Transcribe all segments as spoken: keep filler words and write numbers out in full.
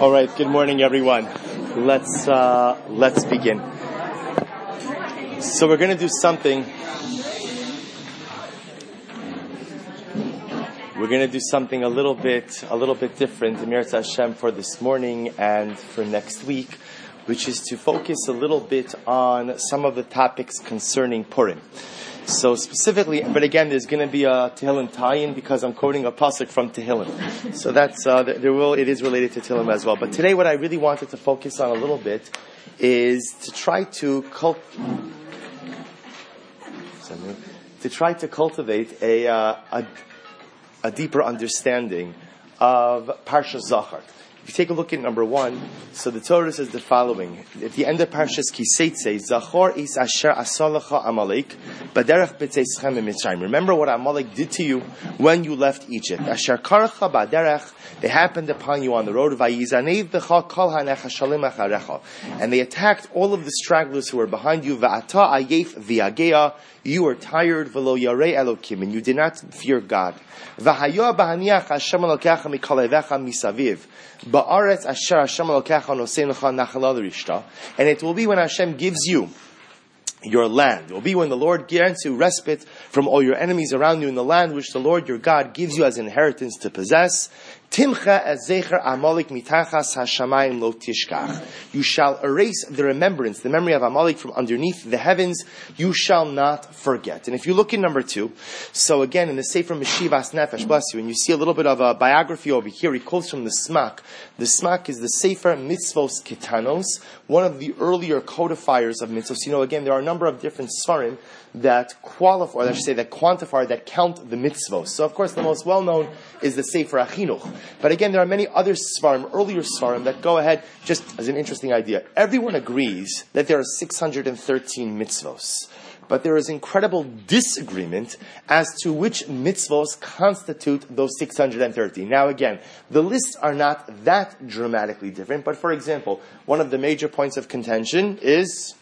All right, good morning, everyone. Let's uh, let's begin. So we're going to do something. We're going to do something a little bit a little bit different, Emir Hashem, for this morning and for next week, which is to focus a little bit on some of the topics concerning Purim. So specifically, but again, there's going to be a Tehillim tie-in because I'm quoting a pasuk from Tehillim. So that's uh, there will it is related to Tehillim as well. But today, what I really wanted to focus on a little bit is to try to cult- to try to cultivate a uh, a, a deeper understanding of Parshas Zachor. If you take a look at number one, so the Torah says the following. At the end of Parshas Kiseitze, Zachor is asher asalacha Amalek, baderech b'teischem Mitzrayim. Remember what Amalek did to you when you left Egypt. Asher karacha baderech, they happened upon you on the road. Vayizanev b'cha kol hanecha shalim acharecha. And they attacked all of the stragglers who were behind you. Va'ata ayef v'yagea. You were tired, v'lo yarei Elokim, and you did not fear God. V'hayo b'haniach Hashem Elokecha mikalevecha misaviv. Ba'aretz asher Hashem Elokecha nosein lecha nachal l'rishta. And it will be when Hashem gives you your land. It will be when the Lord grants you respite from all your enemies around you in the land which the Lord your God gives you as inheritance to possess. Timcha as zecher Amalek mitachas hashamayim lo tishkach. You shall erase the remembrance, the memory of Amalek from underneath the heavens. You shall not forget. And if you look in number two, so again in the Sefer Meshivas Nefesh, bless you, and you see a little bit of a biography over here. He quotes from the Smak. The Smak is the Sefer Mitzvos Ketanos, one of the earlier codifiers of mitzvos. You know, again, there are a number of different svarim that qualify, or I should say that quantify, that count the mitzvos. So, of course, the most well-known is the Sefer Achinuch. But again, there are many other svarim, earlier svarim, that go ahead, just as an interesting idea. Everyone agrees that there are six hundred thirteen mitzvos. But there is incredible disagreement as to which mitzvos constitute those six hundred thirteen. Now again, the lists are not that dramatically different, but for example, one of the major points of contention is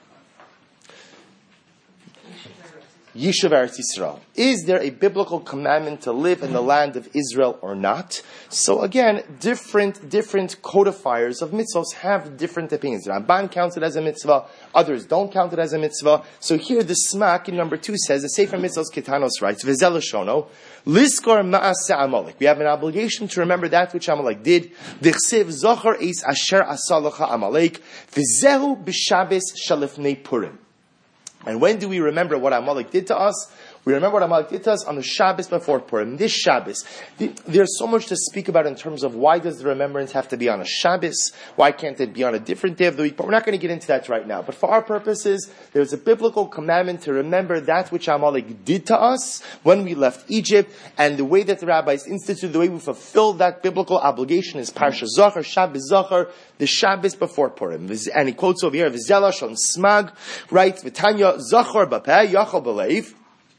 Yishuv Eretz Yisrael. Is there a biblical commandment to live in the land of Israel or not? So again, different different codifiers of mitzvahs have different opinions. Ramban counts it as a mitzvah, others don't count it as a mitzvah. So here the Smak in number two says, the Sefer Mitzvos Ketanos writes, V'zel Shono, Liskor Ma'aseh Amalek. We have an obligation to remember that which Amalek did. D'chsev Zochar Eis Asher Asalacha Amalek, V'zehu B'Shabes Shalifnei Purim. And when do we remember what Amalek did to us? We remember what Amalek did to us on the Shabbos before Purim. This Shabbos, there's so much to speak about in terms of why does the remembrance have to be on a Shabbos? Why can't it be on a different day of the week? But we're not going to get into that right now. But for our purposes, there's a biblical commandment to remember that which Amalek did to us when we left Egypt. And the way that the rabbis instituted, the way we fulfilled that biblical obligation is Parsha Zachor, Shabbos Zachor, the Shabbos before Purim. And he quotes over here, V'zelash on Smag, right? V'tanya Zachor b'peh, Yachol b'leiv.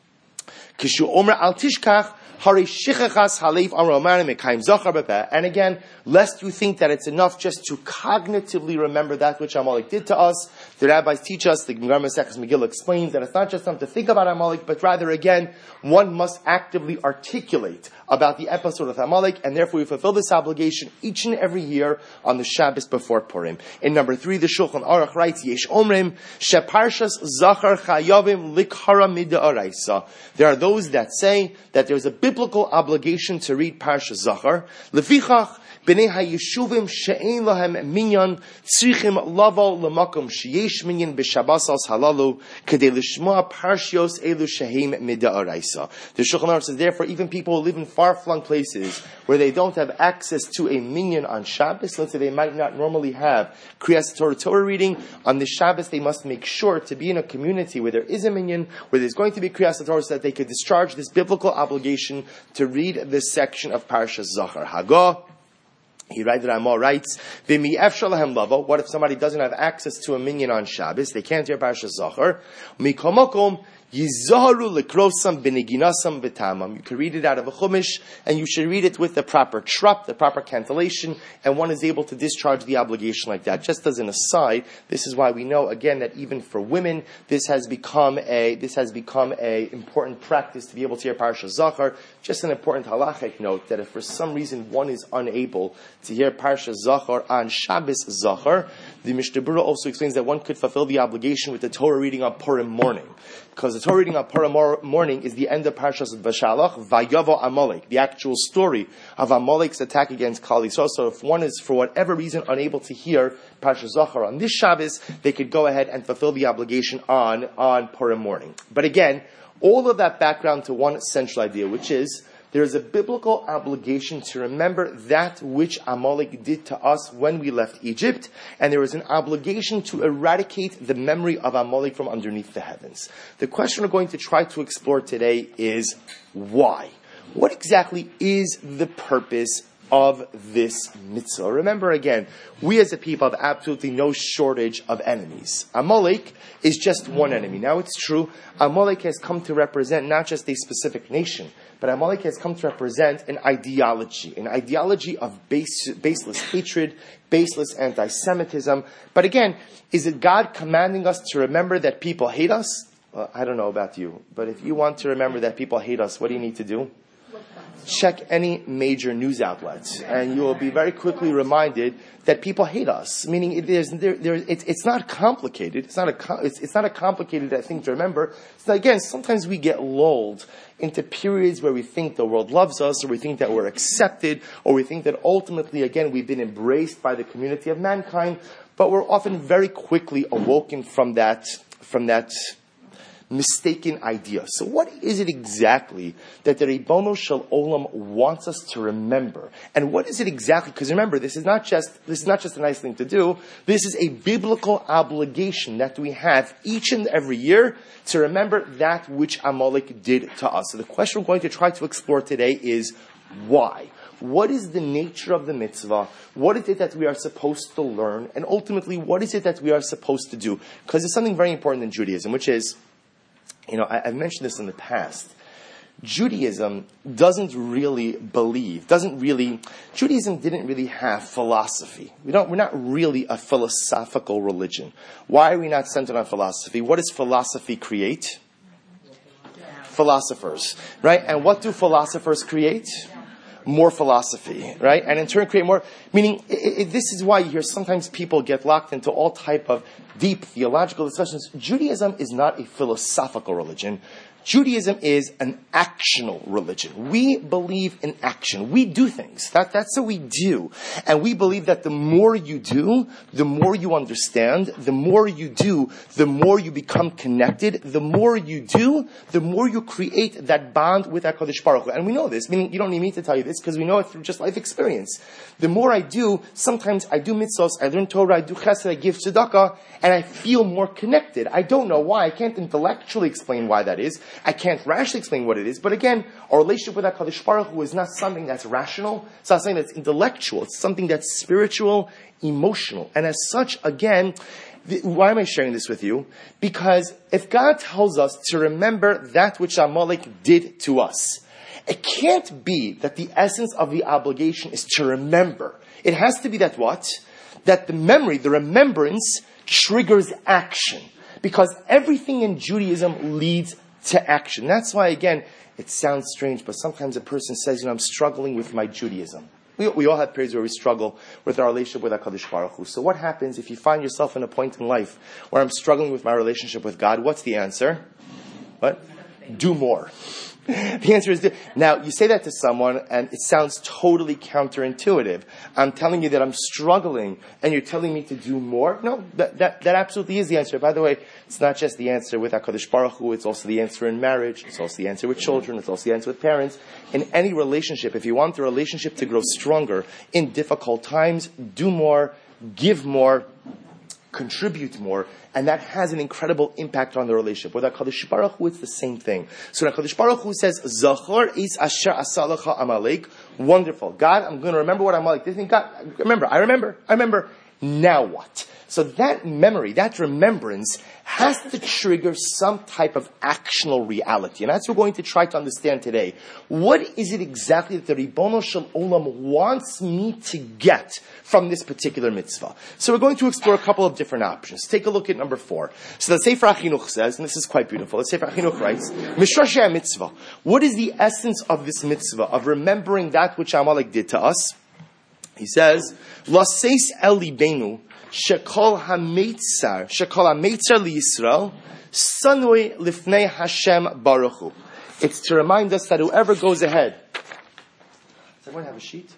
Kishu Omer al Tishkach, Hari Shichachas Halev Amar Mekayim Zachar Bepeh. And again, lest you think that it's enough just to cognitively remember that which Amalek did to us, the rabbis teach us, the Gemara Maseches Megillah explains that it's not just something to think about Amalek, but rather again, one must actively articulate about the episode of Amalek, and therefore we fulfill this obligation each and every year on the Shabbos before Purim. In number three, the Shulchan Aruch writes, Yesh Omrim, Sheparshas Zachar Chayavim Likhara Mid'araisa. There are those that say that there's a biblical obligation to read Parshas Zachar. Lefichach, B'nei HaYeshuvim she'ein lahem minyan tzrichim lavo l'makom sheyesh minyan b'shabbos halalu kedei l'shmoa parshios elu shehem mid'araisa. The Shulchan Aruch says, therefore, even people who live in far-flung places where they don't have access to a minyan on Shabbos, let's say they might not normally have Kriyas Torah Torah reading, on the Shabbos they must make sure to be in a community where there is a minyan, where there's going to be Kriyas Torah, so that they could discharge this biblical obligation to read this section of Parshas Zachor. Hagah. He writes, Ramah writes, V'mi efshar lahem lavo. What if somebody doesn't have access to a minyan on Shabbos? They can't hear Parshas Zachor. Mikol makom Yizaharu lekrosam b'neginasam v'tamam. You can read it out of a chumash, and you should read it with the proper trup, the proper cantillation, and one is able to discharge the obligation like that. Just as an aside, this is why we know again that even for women, this has become a this has become a important practice to be able to hear Parshas Zachor. Just an important halachic note that if for some reason one is unable to hear Parsha Zachor on Shabbos Zachor, the Mishnah Berurah also explains that one could fulfill the obligation with the Torah reading on Purim morning. Because the Torah reading on Purim morning is the end of Parshas Vashalach, Vayavo Amalek, the actual story of Amalek's attack against Klal Yisrael. So if one is, for whatever reason, unable to hear Parsha Zachor on this Shabbos, they could go ahead and fulfill the obligation on, on Purim morning. But again, all of that background to one central idea, which is there is a biblical obligation to remember that which Amalek did to us when we left Egypt, and there is an obligation to eradicate the memory of Amalek from underneath the heavens. The question we're going to try to explore today is why? What exactly is the purpose of this mitzvah? Remember again, we as a people have absolutely no shortage of enemies. Amalek is just one enemy. Now it's true, Amalek has come to represent not just a specific nation, but Amalek has come to represent an ideology, an ideology of base, baseless hatred, baseless anti-Semitism. But again, is it God commanding us to remember that people hate us? Well, I don't know about you, but if you want to remember that people hate us, what do you need to do? Check any major news outlets, and you will be very quickly reminded that people hate us. Meaning, it is there, there, it's, it's not complicated. It's not a it's, it's not a complicated thing to remember. So again, sometimes we get lulled into periods where we think the world loves us, or we think that we're accepted, or we think that ultimately, again, we've been embraced by the community of mankind. But we're often very quickly awoken from that from that. mistaken idea. So what is it exactly that the Ribono Shel Olam wants us to remember? And what is it exactly? Because remember, this is not just this is not just a nice thing to do. This is a biblical obligation that we have each and every year to remember that which Amalek did to us. So the question we're going to try to explore today is why? What is the nature of the mitzvah? What is it that we are supposed to learn? And ultimately, what is it that we are supposed to do? Because there's something very important in Judaism, which is, you know, I, I've mentioned this in the past. Judaism doesn't really believe, doesn't really, Judaism didn't really have philosophy. We don't, we're not really a philosophical religion. Why are we not centered on philosophy? What does philosophy create? Philosophers, right? And what do philosophers create? More philosophy, right? And in turn create more, meaning it, it, this is why you hear sometimes people get locked into all type of deep theological discussions. Judaism is not a philosophical religion. Judaism is an actional religion. We believe in action. We do things. That, that's what we do. And we believe that the more you do, the more you understand. The more you do, the more you become connected. The more you do, the more you create that bond with HaKadosh Baruch Hu. And we know this. Meaning, you don't need me to tell you this because we know it through just life experience. The more I do, sometimes I do mitzvahs, I learn Torah, I do chesed, I give tzedakah, and I feel more connected. I don't know why. I can't intellectually explain why that is. I can't rationally explain what it is. But again, our relationship with HaKadosh Baruch Hu is not something that's rational. It's not something that's intellectual. It's something that's spiritual, emotional. And as such, again, th- why am I sharing this with you? Because if God tells us to remember that which Amalek did to us, it can't be that the essence of the obligation is to remember. It has to be that what? That the memory, the remembrance, triggers action. Because everything in Judaism leads to action. That's why, again, it sounds strange, but sometimes a person says, you know, I'm struggling with my Judaism. We, we all have periods where we struggle with our relationship with HaKadosh Baruch Hu. So what happens if you find yourself in a point in life where I'm struggling with my relationship with God? What's the answer? What? Do more. The answer is, now you say that to someone and it sounds totally counterintuitive. I'm telling you that I'm struggling and you're telling me to do more? No, that, that, that absolutely is the answer. By the way, it's not just the answer with HaKadosh Baruch Hu, it's also the answer in marriage, it's also the answer with children, it's also the answer with parents. In any relationship, if you want the relationship to grow stronger in difficult times, do more, give more, contribute more, and that has an incredible impact on the relationship. With HaKadosh Baruch Hu, it's the same thing. So HaKadosh Baruch Hu says, Zachor is asher asalacha Amalek. Wonderful. God, I'm going to remember what Amalek did. God, remember, I remember, I remember. Now what? So that memory, that remembrance, has to trigger some type of actional reality. And that's what we're going to try to understand today. What is it exactly that the Ribono Shel Olam wants me to get from this particular mitzvah? So we're going to explore a couple of different options. Take a look at number four. So the Sefer HaChinuch says, and this is quite beautiful, the Sefer HaChinuch writes, Mishrash mitzvah. What is the essence of this mitzvah, of remembering that which Amalek did to us? He says, Laseis el libenu, Shekol hametzar, Shekol hametzar liyisrael, sanoi lifnei Hashem baruch hu. It's to remind us that whoever goes ahead. Does everyone have a sheet?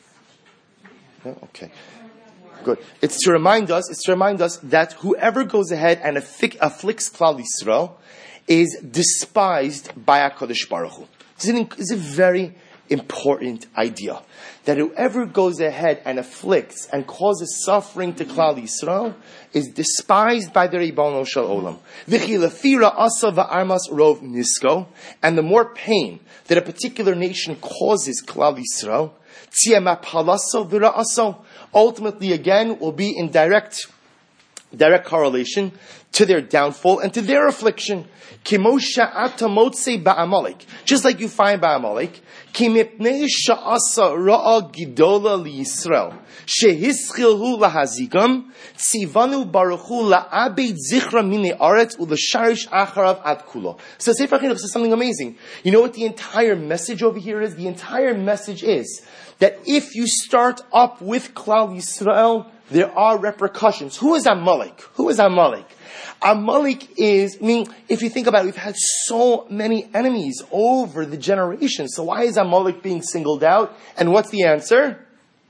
No? Okay. Good. It's to remind us, it's to remind us that whoever goes ahead and affic- afflicts Klal Yisrael is despised by HaKadosh Baruch Hu. It's an, it's a very important idea. That whoever goes ahead and afflicts and causes suffering to Klal Yisrael is despised by the Ribono Shel Olam. V'chi lefira asa v'armas rov nisko, and the more pain that a particular nation causes Klal Yisrael, tziyama palaso v'ra'aso, ultimately again will be in direct, direct correlation to their downfall and to their affliction. Kimosha atamotse ba'amalek, just like you find ba'amalek. Kimipnei sha'asa ra'a gidola liyisrael shehischilhu lahazigam tzivanu baruchu la'abed zichra mine aretz u'lasharish acharav ad kulo. So Sefer HaChinuch says something amazing. You know what the entire message over here is? The entire message is that if you start up with Klal Yisrael, there are repercussions. Who is Amalek? Who is Amalek? Amalek is, I mean, if you think about it, we've had so many enemies over the generations. So why is Amalek being singled out? And what's the answer?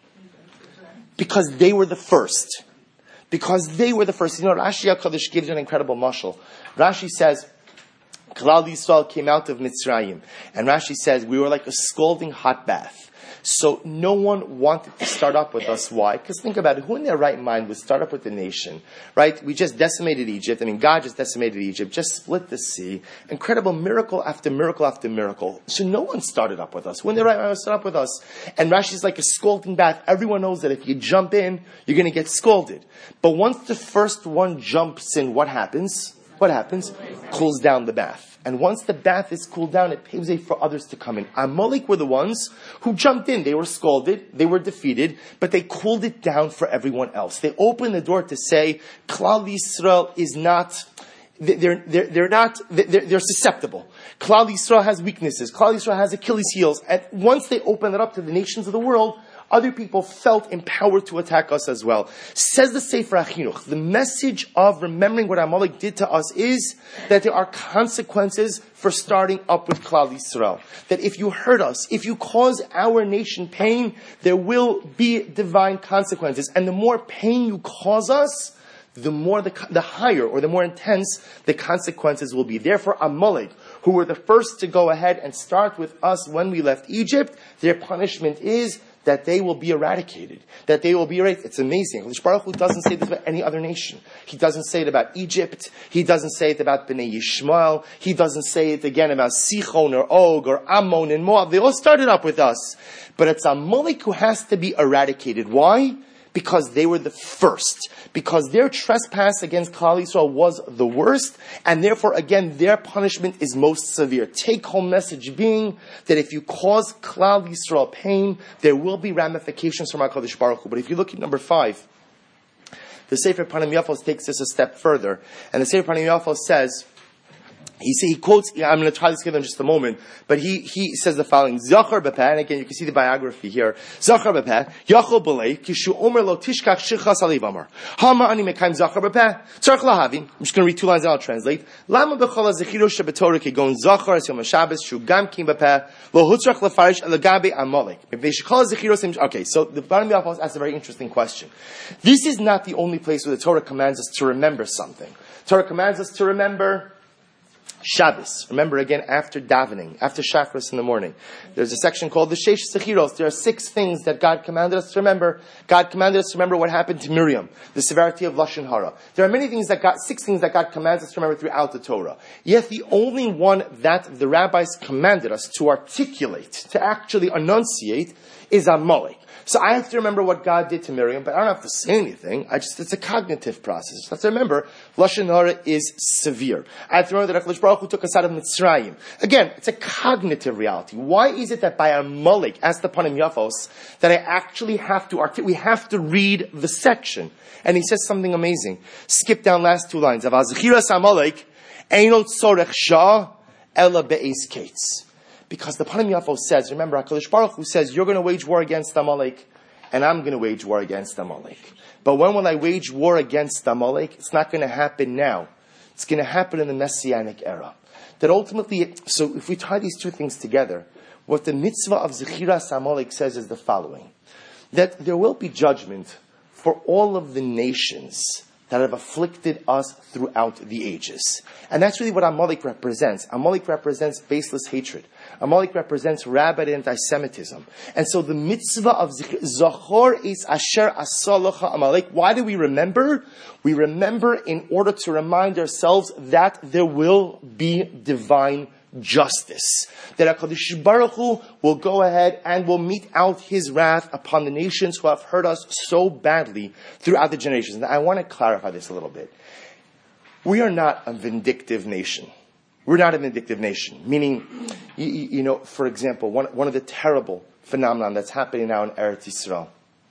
Because they were the first. Because they were the first. You know, Rashi HaKadosh gives an incredible mashal. Rashi says, Klal Yisrael came out of Mitzrayim. And Rashi says, we were like a scalding hot bath. So no one wanted to start up with us. Why? Because think about it. Who in their right mind would start up with the nation? Right? We just decimated Egypt. I mean, God just decimated Egypt. Just split the sea. Incredible miracle after miracle after miracle. So no one started up with us. Who in their right mind would start up with us? And Rashi's like a scalding bath. Everyone knows that if you jump in, you're going to get scalded. But once the first one jumps in, what happens? What happens? Cools down the bath. And once the bath is cooled down, it paves way for others to come in. Amalek were the ones who jumped in. They were scalded, they were defeated, but they cooled it down for everyone else. They opened the door to say, Klal Yisrael is not, they're, they're, they're not, they're, they're susceptible. Klal Yisrael has weaknesses. Klal Yisrael has Achilles heels. And once they opened it up to the nations of the world, other people felt empowered to attack us as well. Says the Sefer HaChinuch, the message of remembering what Amalek did to us is that there are consequences for starting up with Klal Yisrael. That if you hurt us, if you cause our nation pain, there will be divine consequences. And the more pain you cause us, the more the, the higher or the more intense the consequences will be. Therefore, Amalek, who were the first to go ahead and start with us when we left Egypt, their punishment is that they will be eradicated, that they will be erased. It's amazing. HaKadosh Baruch Hu doesn't say this about any other nation. He doesn't say it about Egypt. He doesn't say it about Bnei Yishmael. He doesn't say it again about Sichon or Og or Ammon and Moab. They all started up with us. But it's Amalek who has to be eradicated. Why? Because they were the first. Because their trespass against Klal Yisrael was the worst, and therefore, again, their punishment is most severe. Take-home message being that if you cause Klal Yisrael pain, there will be ramifications from HaKadosh Baruch Hu. But if you look at number five, the Sefer Panim Yafos takes this a step further, and the Sefer Panim Yafos says, He, he quotes, I'm going to try this again in just a moment, but he, he says the following, Zachar b'peh, and again you can see the biography here, Zachar b'peh, Yachol b'lei, kishu omer lo tishkach shichas alev amar, hama ani mekayim Zachar b'peh, tzarech lahavin, I'm just going to read two lines and I'll translate, lama b'chol ha'zechiro shebetorah kegon Zachar es yom ha'shabbos shu gam kim b'peh, lo hutzrach lefarish elagabe amalek, mepnei shekol ha'zechiro sem, okay, so the Panim Yafos asks a very interesting question. This is not the only place where the Torah commands us to remember something. The Torah commands us to remember Shabbos. Remember again after davening, after Shacharis in the morning. There's a section called the Sheish Sechiros. There are six things that God commanded us to remember. God commanded us to remember what happened to Miriam, the severity of Lashon Hara. There are many things that God, six things that God commands us to remember throughout the Torah. Yet the only one that the rabbis commanded us to articulate, to actually enunciate, is Amalek. So I have to remember what God did to Miriam, but I don't have to say anything. I just, it's a cognitive process. I have to remember, Lashon Hara is severe. I have to remember that HaKadosh Baruch Hu took us out of Mitzrayim. Again, it's a cognitive reality. Why is it that by Amalek, as the Panim Yafos, that I actually have to, artic- we have to read the section? And he says something amazing. Skip down last two lines. Avazichiras Amalek, Einot Tzorech Shah, Ella Be'ez Kates. Because the Panim Yafos says, remember, HaKadosh Baruch Hu says, you're going to wage war against Amalek, and I'm going to wage war against Amalek. But when will I wage war against Amalek? It's not going to happen now. It's going to happen in the Messianic era. That ultimately, so if we tie these two things together, what the mitzvah of Zechiras Amalek says is the following. That there will be judgment for all of the nations that have afflicted us throughout the ages. And that's really what Amalek represents. Amalek represents baseless hatred. Amalek represents rabid anti-Semitism. And so the mitzvah of Zachor is Asher Asalacha Amalek. Why do we remember? We remember in order to remind ourselves that there will be divine justice. That HaKadosh Baruch Hu will go ahead and will mete out His wrath upon the nations who have hurt us so badly throughout the generations. Now I want to clarify this a little bit. We are not a vindictive nation. We're not a vindictive nation. Meaning, you, you know, for example, one, one of the terrible phenomenon that's happening now in Eretz Yisrael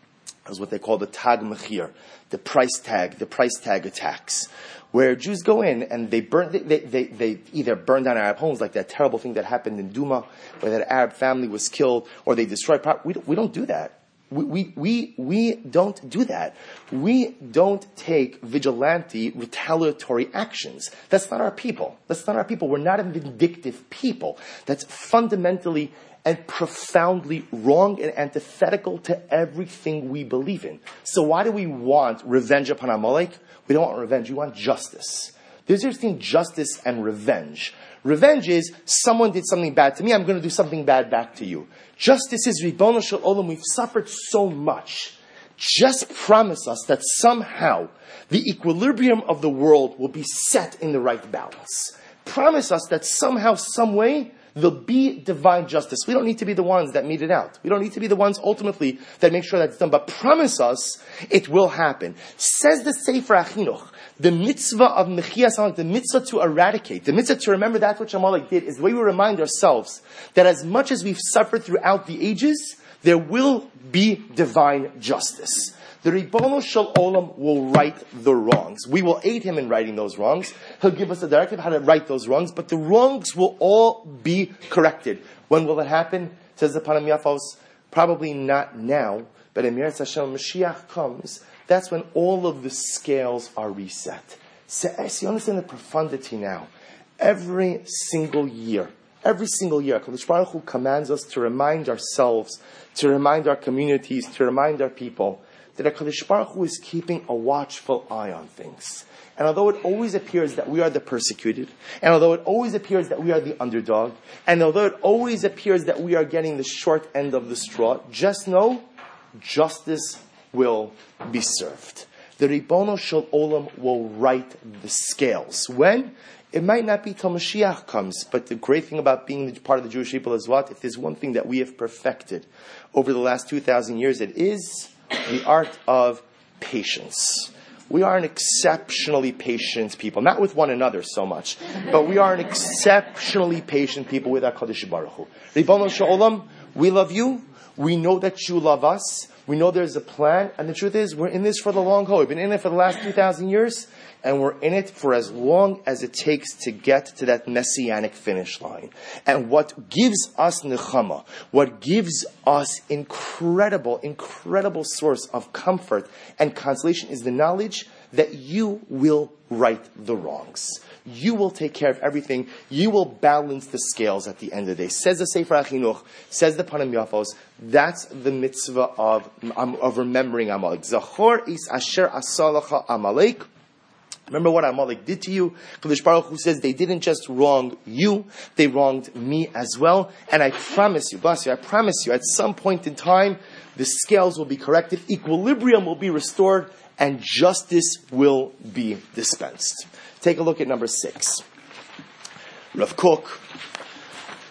is what they call the Tag Mechir, the price tag, the price tag attacks, where Jews go in and they burn, they, they, they, they either burn down Arab homes, like that terrible thing that happened in Duma, where that Arab family was killed, or they destroy property. We don't, we don't do that. We, we, we, we don't do that. We don't take vigilante, retaliatory actions. That's not our people. That's not our people. We're not a vindictive people. That's fundamentally and profoundly wrong and antithetical to everything we believe in. So why do we want revenge upon Amalek? We don't want revenge. We want justice. There's a difference between justice and revenge. Revenge is, someone did something bad to me, I'm going to do something bad back to you. Justice is, Ribono Shel Olam, we've suffered so much. Just promise us that somehow the equilibrium of the world will be set in the right balance. Promise us that somehow, some way, there'll be divine justice. We don't need to be the ones that mete it out. We don't need to be the ones ultimately that make sure that's done. But promise us it will happen. Says the Sefer HaChinuch, the mitzvah of Mechias Amalek, the mitzvah to eradicate, the mitzvah to remember that which Amalek did, is the way we remind ourselves that as much as we've suffered throughout the ages, there will be divine justice. The Ribono Shel Olam will right the wrongs. We will aid Him in righting those wrongs. He'll give us a directive how to right those wrongs, but the wrongs will all be corrected. When will it happen? Says the Panim Yafos, probably not now, but in Meretz Hashem, Mashiach comes, that's when all of the scales are reset. So, you understand the profundity now. Every single year, every single year, HaKadosh Baruch Hu commands us to remind ourselves, to remind our communities, to remind our people, that HaKadosh Baruch Hu is keeping a watchful eye on things. And although it always appears that we are the persecuted, and although it always appears that we are the underdog, and although it always appears that we are getting the short end of the straw, just know, justice will be served. The Ribono Shel Olam will right the scales. When? It might not be till Mashiach comes, but the great thing about being part of the Jewish people is what? If there's one thing that we have perfected over the last two thousand years, it is the art of patience. We are an exceptionally patient people, not with one another so much, but we are an exceptionally patient people with HaKadosh Baruch Hu. Ribono Shel Olam, we love you. We know that you love us. We know there's a plan, and the truth is, we're in this for the long haul. We've been in it for the last two thousand years, and we're in it for as long as it takes to get to that messianic finish line. And what gives us nechama, what gives us incredible, incredible source of comfort and consolation is the knowledge that you will right the wrongs. You will take care of everything. You will balance the scales at the end of the day. Says the Sefer HaChinuch, says the Panim Yafos, that's the mitzvah of, um, of remembering Amalek. Zachor is asher asalacha Amalek. Remember what Amalek did to you? Kadosh Baruch Hu says they didn't just wrong you, they wronged me as well. And I promise you, bless you, I promise you, at some point in time, the scales will be corrected, equilibrium will be restored, and justice will be dispensed. Take a look at number six. Rav Kook,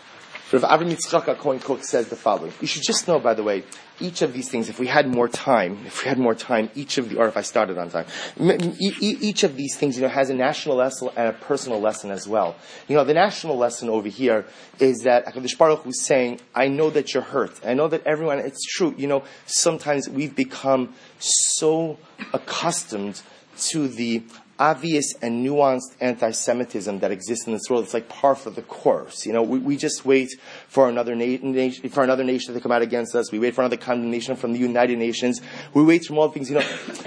Rav Avram Yitzchak Cohen Cook says the following. You should just know, by the way, each of these things, if we had more time, if we had more time, each of the, or if I started on time, each of these things, you know, has a national lesson and a personal lesson as well. You know, the national lesson over here is that HaKadosh Baruch Hu is saying, I know that you're hurt. I know that everyone, it's true, you know, sometimes we've become so accustomed to the obvious and nuanced anti-Semitism that exists in this world. It's like par for the course. You know, we, we just wait for another na- nation, for another nation to come out against us. We wait for another condemnation from the United Nations. We wait from all things. You know,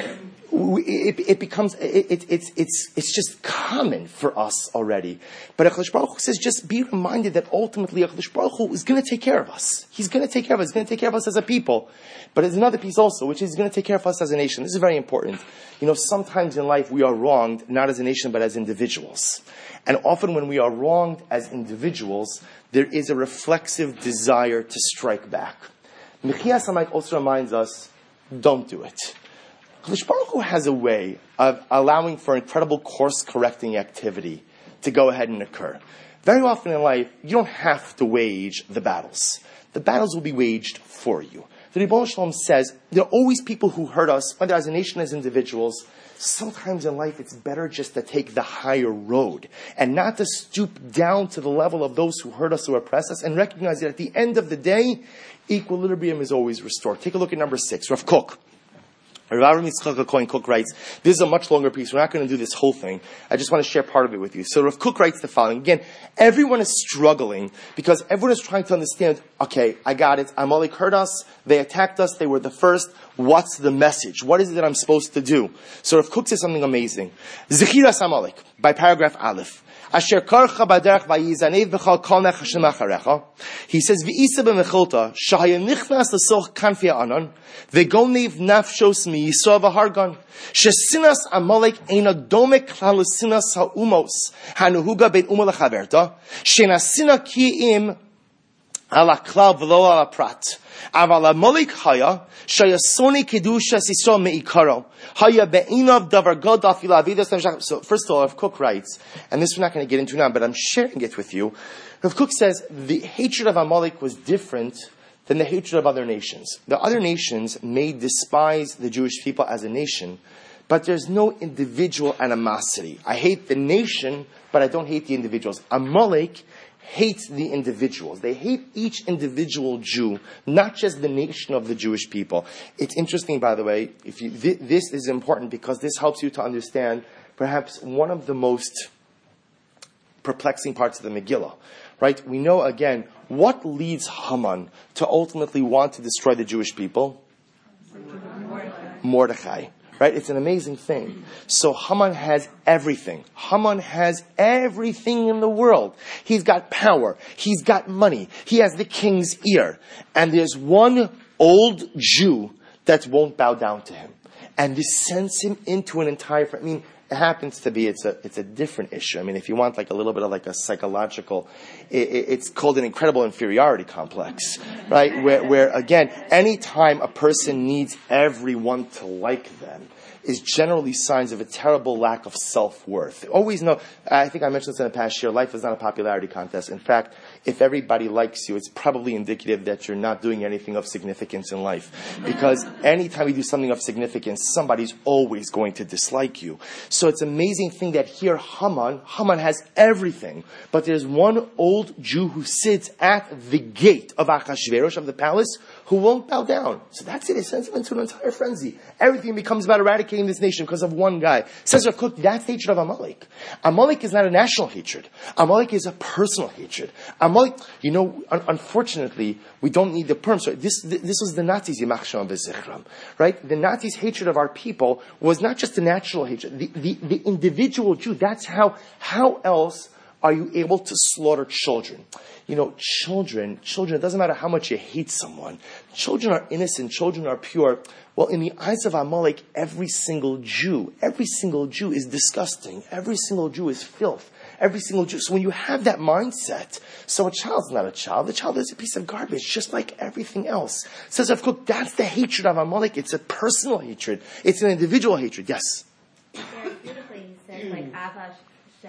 we, it, it becomes it, it, it's it's it's just common for us already. But HaKadosh Baruch Hu says, just be reminded that ultimately HaKadosh Baruch Hu is going to take care of us. He's going to take care of us. He's going to take care of us as a people. But there's another piece also, which is He's going to take care of us as a nation. This is very important. You know, sometimes in life we are wronged, not as a nation, but as individuals. And often when we are wronged as individuals, there is a reflexive desire to strike back. Mechias Hamayit also reminds us, don't do it. HaKadosh Baruch Hu has a way of allowing for incredible course-correcting activity to go ahead and occur. Very often in life, you don't have to wage the battles. The battles will be waged for you. The Ribono Shel Olam says, there are always people who hurt us, whether as a nation, as individuals. Sometimes in life, it's better just to take the higher road and not to stoop down to the level of those who hurt us or oppress us, and recognize that at the end of the day, equilibrium is always restored. Take a look at number six, Rav Kook. Rav Avram Yitzchak Cohen Cook writes, this is a much longer piece. We're not going to do this whole thing. I just want to share part of it with you. So Rav Kook writes the following. Again, everyone is struggling because everyone is trying to understand, okay, I got it. Amalek hurt us. They attacked us. They were the first. What's the message? What is it that I'm supposed to do? So Rav Kook says something amazing. Zechiras Amalek, by paragraph Aleph. Asher karcha baderach vayizanev b'chal kol nech Hashem acharecha. He says, V'isa b'mecholta, shahaya nichnas l'soch kanfia anon, v'gonev nafshos mi'yisor v'hargan, shesinas Amalek eina dome klal l'sinas ha'umos, hanuhuga bein uma l'chaverta, shenasina ki'im ala klal v'lo ala prat. Aval Amalek haya, shayasoni kedusha sisro me'ikaro, haya be'inav davar god afil avidas namshach. So first of all, Rav Kook writes, and this we're not going to get into now, but I'm sharing it with you. Rav Kook says the hatred of Amalek was different than the hatred of other nations. The other nations may despise the Jewish people as a nation, but there's no individual animosity. I hate the nation, but I don't hate the individuals. Amalek hates the individuals. They hate each individual Jew, not just the nation of the Jewish people. It's interesting, by the way, if you, th- this is important because this helps you to understand perhaps one of the most perplexing parts of the Megillah. Right? We know, again, what leads Haman to ultimately want to destroy the Jewish people? Mordechai. Mordechai. Right? It's an amazing thing. So Haman has everything. Haman has everything in the world. He's got power. He's got money. He has the king's ear. And there's one old Jew that won't bow down to him. And this sends him into an entire... I mean, it happens to be, it's a it's a different issue. I mean, if you want like a little bit of like a psychological, it, it, it's called an incredible inferiority complex, right? Where, where again, anytime a person needs everyone to like them, is generally signs of a terrible lack of self-worth. Always know, I think I mentioned this in the past year, life is not a popularity contest. In fact, if everybody likes you, it's probably indicative that you're not doing anything of significance in life. Because anytime you do something of significance, somebody's always going to dislike you. So it's an amazing thing that here Haman, Haman has everything. But there's one old Jew who sits at the gate of Achashverosh, of the palace, who won't bow down. So that's it. It sends him into an entire frenzy. Everything becomes about eradicating this nation because of one guy. Says Rav Kook, that's the hatred of Amalek. Amalek is not a national hatred. Amalek is a personal hatred. Amalek, you know, un- unfortunately, we don't need the perm. So this, this was the Nazis, Yimach Shem V'Zichram, right? The Nazis' hatred of our people was not just the natural hatred. The, the, the individual Jew, that's how, how else are you able to slaughter children? You know, children, children, it doesn't matter how much you hate someone. Children are innocent. Children are pure. Well, in the eyes of Amalek, every single Jew, every single Jew is disgusting. Every single Jew is filth. Every single Jew. So when you have that mindset, so a child's not a child. The child is a piece of garbage, just like everything else. Says Rav Kook, that's the hatred of Amalek. It's a personal hatred. It's an individual hatred. Yes? Very beautifully he said, like Avash said,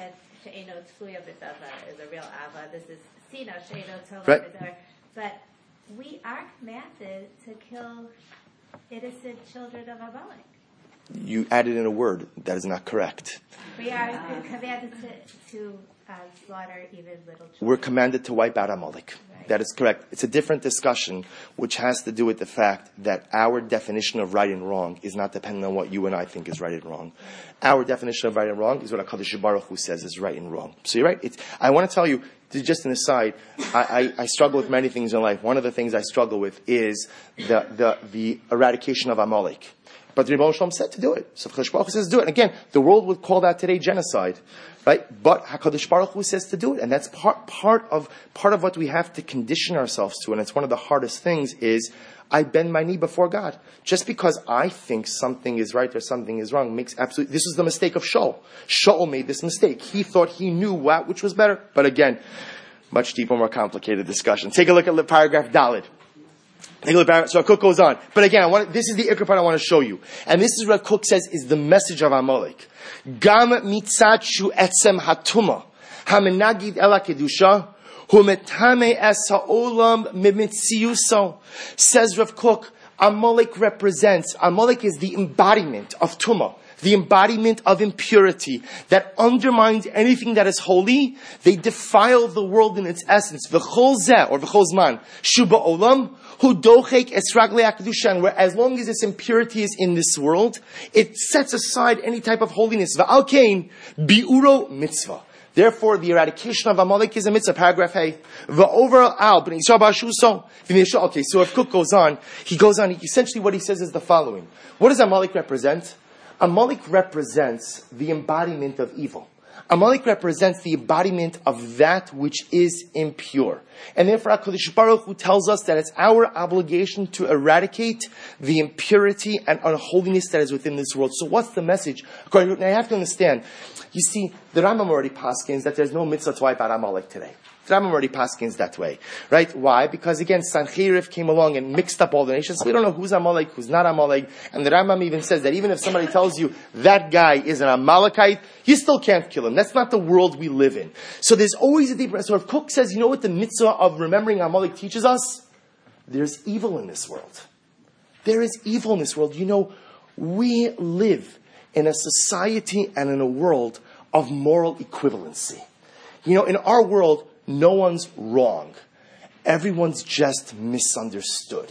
she'eno tfuya b'dava is a real ava. This is sina she'eno tova Right. b'dava. But we are commanded to kill innocent children of Amalek. You added in a word that is not correct. We are commanded to, to uh, slaughter even little children. We're commanded to wipe out Amalek. Right. That is correct. It's a different discussion, which has to do with the fact that our definition of right and wrong is not dependent on what you and I think is right and wrong. Our definition of right and wrong is what HaKadosh Baruch Hu says is right and wrong. So you're right. It's, I want to tell you, just an aside, I, I, I struggle with many things in life. One of the things I struggle with is the, the, the eradication of Amalek. But the Rebbe Shalom said to do it. So HaKadosh Baruch Hu says to do it. And again, the world would call that today genocide, right? But HaKadosh Baruch Hu says to do it. And that's part, part of, part of what we have to condition ourselves to. And it's one of the hardest things is, I bend my knee before God. Just because I think something is right or something is wrong makes absolutely, this is the mistake of Shaul. Shaul made this mistake. He thought he knew what, which was better. But again, much deeper, more complicated discussion. Take a look at paragraph Daled. So Rav Kook goes on. But again, I want, this is the ikar part I want to show you. And this is what Rav Kook says is the message of Amalek. Gam mitzat shu etzem hatuma. Hamenagid ela kedusha. Humetame es ha'olam mimitziuso. Says Rav Kook, Amalek represents, Amalek is the embodiment of Tumah. The embodiment of impurity that undermines anything that is holy. They defile the world in its essence. V'chol zeh, or v'chol zman, shuba olam, hu dochek esragle akdushan, where as long as this impurity is in this world, it sets aside any type of holiness. V'al kein, bi'uro mitzvah. Therefore, the eradication of Amalek is a mitzvah. Paragraph A. V'over b'nei Yisrael b'ashuso. Okay, so if Kook goes on, he goes on, essentially what he says is the following. What does Amalek represent? Amalek represents the embodiment of evil. Amalek represents the embodiment of that which is impure. And therefore, HaKadosh Baruch Hu tells us that it's our obligation to eradicate the impurity and unholiness that is within this world. So what's the message? Now you have to understand, you see, the Rambam already paskins that there's no mitzvah to wipe out Amalek today. The Rambam already paskins that way. Right? Why? Because again, Sancheriv came along and mixed up all the nations. So we don't know who's Amalek, who's not Amalek. And the Rambam even says that even if somebody tells you that guy is an Amalekite, you still can't kill him. That's not the world we live in. So there's always a deeper... So if Kook says, you know what the mitzvah of remembering Amalek teaches us? There's evil in this world. There is evil in this world. You know, we live in a society and in a world of moral equivalency. You know, in our world, no one's wrong. Everyone's just misunderstood.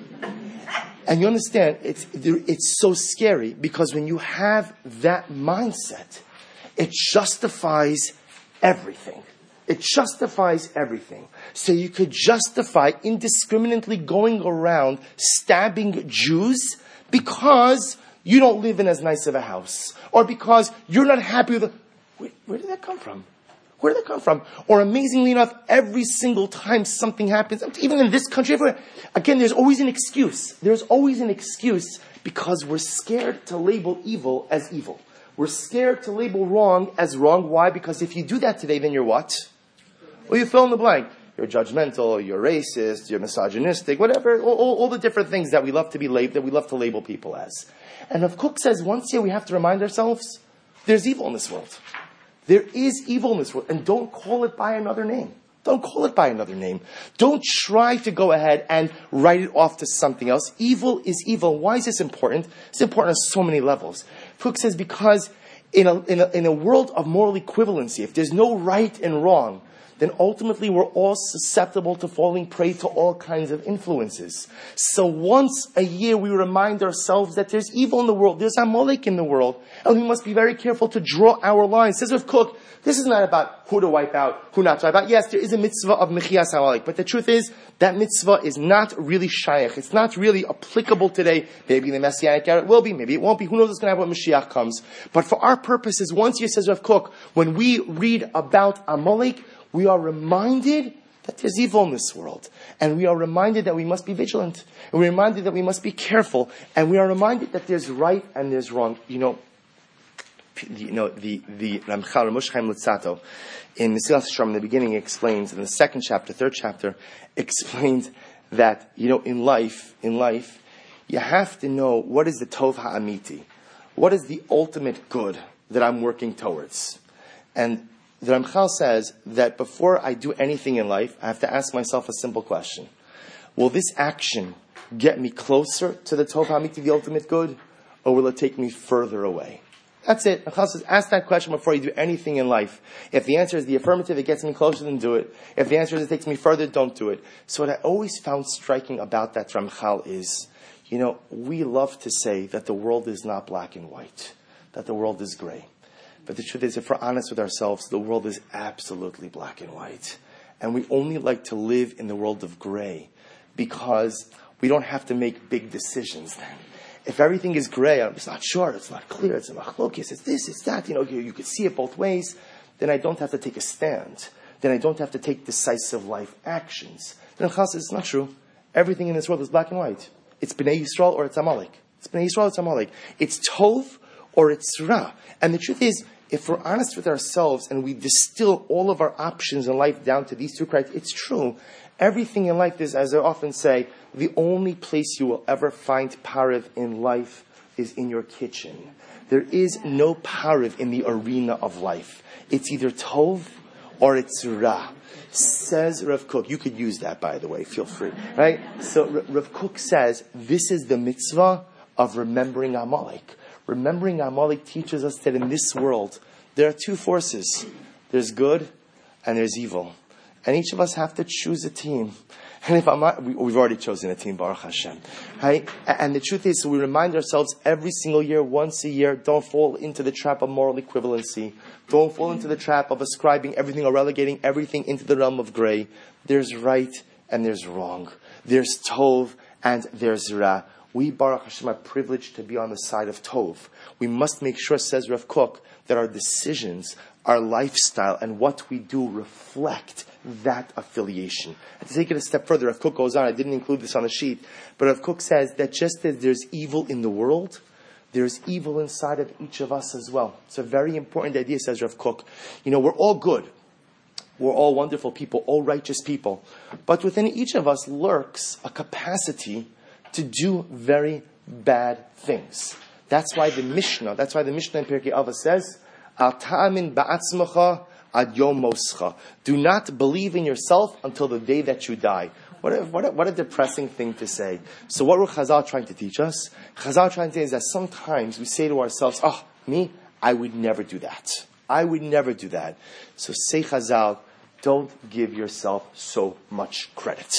And you understand, it's, it's so scary because when you have that mindset, it justifies everything. It justifies everything. So you could justify indiscriminately going around stabbing Jews because you don't live in as nice of a house. Or because you're not happy with the... Where, where did that come from? Where did that come from? Or amazingly enough, every single time something happens, even in this country, everywhere, again, there's always an excuse. There's always an excuse because we're scared to label evil as evil. We're scared to label wrong as wrong. Why? Because if you do that today, then you're what? Well, you fill in the blank. You're judgmental, you're racist, you're misogynistic, whatever, all, all, all the different things that we love to be labeled, that we love to label people as. And if Kook says once here we have to remind ourselves, there's evil in this world. There is evil in this world, and don't call it by another name. Don't call it by another name. Don't try to go ahead and write it off to something else. Evil is evil. Why is this important? It's important on so many levels. Kook says because in a, in a, in a world of moral equivalency, if there's no right and wrong, then ultimately we're all susceptible to falling prey to all kinds of influences. So once a year we remind ourselves that there's evil in the world, there's Amalek in the world, and we must be very careful to draw our lines. Says Rav Kook, this is not about who to wipe out, who not to wipe out. Yes, there is a mitzvah of Mechias Amalek, but the truth is, that mitzvah is not really shaykh. It's not really applicable today. Maybe the Messianic era it will be, maybe it won't be. Who knows what's going to happen when Mashiach comes. But for our purposes, once you says Rav Kook, when we read about Amalek, we are reminded that there's evil in this world. And we are reminded that we must be vigilant. And we're reminded that we must be careful. And we are reminded that there's right and there's wrong. You know, you know the, the Ramchal Moshe Chaim Luzzatto in Mesilas Yesharim in the beginning explains, in the second chapter, third chapter, explains that, you know, in life, in life, you have to know what is the Tov Ha'amiti. What is the ultimate good that I'm working towards? And the Ramchal says that before I do anything in life, I have to ask myself a simple question. Will this action get me closer to the Tov HaAmiti, the ultimate good, or will it take me further away? That's it. Ramchal says, ask that question before you do anything in life. If the answer is the affirmative, it gets me closer, then do it. If the answer is it takes me further, don't do it. So what I always found striking about that Ramchal is, you know, we love to say that the world is not black and white, that the world is gray. But the truth is, if we're honest with ourselves, the world is absolutely black and white. And we only like to live in the world of gray because we don't have to make big decisions then. If everything is gray, I'm just not sure, it's not clear, it's a machlokes, it's this, it's that, you know, you, you could see it both ways, then I don't have to take a stand. Then I don't have to take decisive life actions. Then Chal says, it's not true. Everything in this world is black and white. It's Bnei Yisrael or it's Amalek. It's Bnei Yisrael or it's Amalek. It's Tov or it's Ra. And the truth is, if we're honest with ourselves and we distill all of our options in life down to these two criteria, it's true. Everything in life is, as I often say, the only place you will ever find pariv in life is in your kitchen. There is no pariv in the arena of life. It's either Tov or it's Ra. Says Rav Kook. You could use that, by the way. Feel free. Right? So Rav Kook says, this is the mitzvah of remembering Amalek. Remembering Amalek teaches us that in this world, there are two forces. There's good and there's evil. And each of us have to choose a team. And if I'm not, we, we've already chosen a team, Baruch Hashem. Right? And the truth is, so we remind ourselves every single year, once a year, don't fall into the trap of moral equivalency. Don't fall into the trap of ascribing everything or relegating everything into the realm of gray. There's right and there's wrong. There's Tov and there's Ra. We, Baruch Hashem, are privileged to be on the side of Tov. We must make sure, says Rav Kook, that our decisions, our lifestyle, and what we do reflect that affiliation. And to take it a step further, Rav Kook goes on, I didn't include this on the sheet, but Rav Kook says that just as there's evil in the world, there's evil inside of each of us as well. It's a very important idea, says Rav Kook. You know, we're all good. We're all wonderful people, all righteous people. But within each of us lurks a capacity to do very bad things. That's why the Mishnah, that's why the Mishnah in Pirkei Avos says, Al ta'amin ba'atzmacha ad yom moscha. Do not believe in yourself until the day that you die. What a, what a, what a depressing thing to say. So what were Chazal trying to teach us? Chazal trying to say is that sometimes we say to ourselves, oh, me, I would never do that. I would never do that. So say Chazal, don't give yourself so much credit.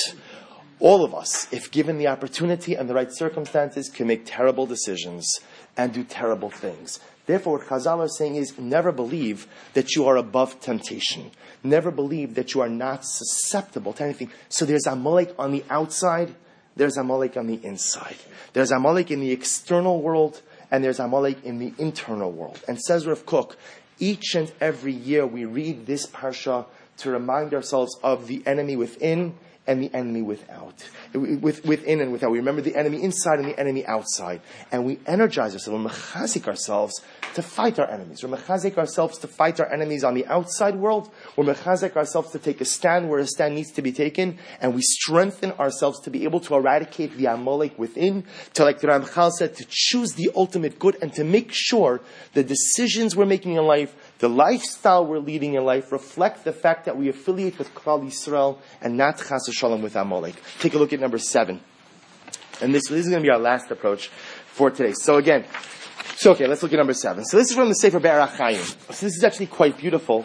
All of us, if given the opportunity and the right circumstances, can make terrible decisions and do terrible things. Therefore, what Chazal are saying is, never believe that you are above temptation. Never believe that you are not susceptible to anything. So there's Amalek on the outside, there's Amalek on the inside. There's Amalek in the external world, and there's Amalek in the internal world. And says Rav Kook, each and every year we read this parsha to remind ourselves of the enemy within and the enemy without. With, within and without. We remember the enemy inside and the enemy outside. And we energize ourselves, we mechazik ourselves to fight our enemies. We're mechazik ourselves to fight our enemies on the outside world. We're mechazik ourselves to take a stand where a stand needs to be taken. And we strengthen ourselves to be able to eradicate the Amalek within. To, like the Ramchal said, to choose the ultimate good and to make sure the decisions we're making in life, the lifestyle we're leading in life, reflect the fact that we affiliate with Klal Yisrael and not Chas v'Shalom with Amalek. Take a look at number seven. And this, this is going to be our last approach for today. So again, so okay, let's look at number seven. So this is from the Sefer Be'er HaChaim. So this is actually quite beautiful.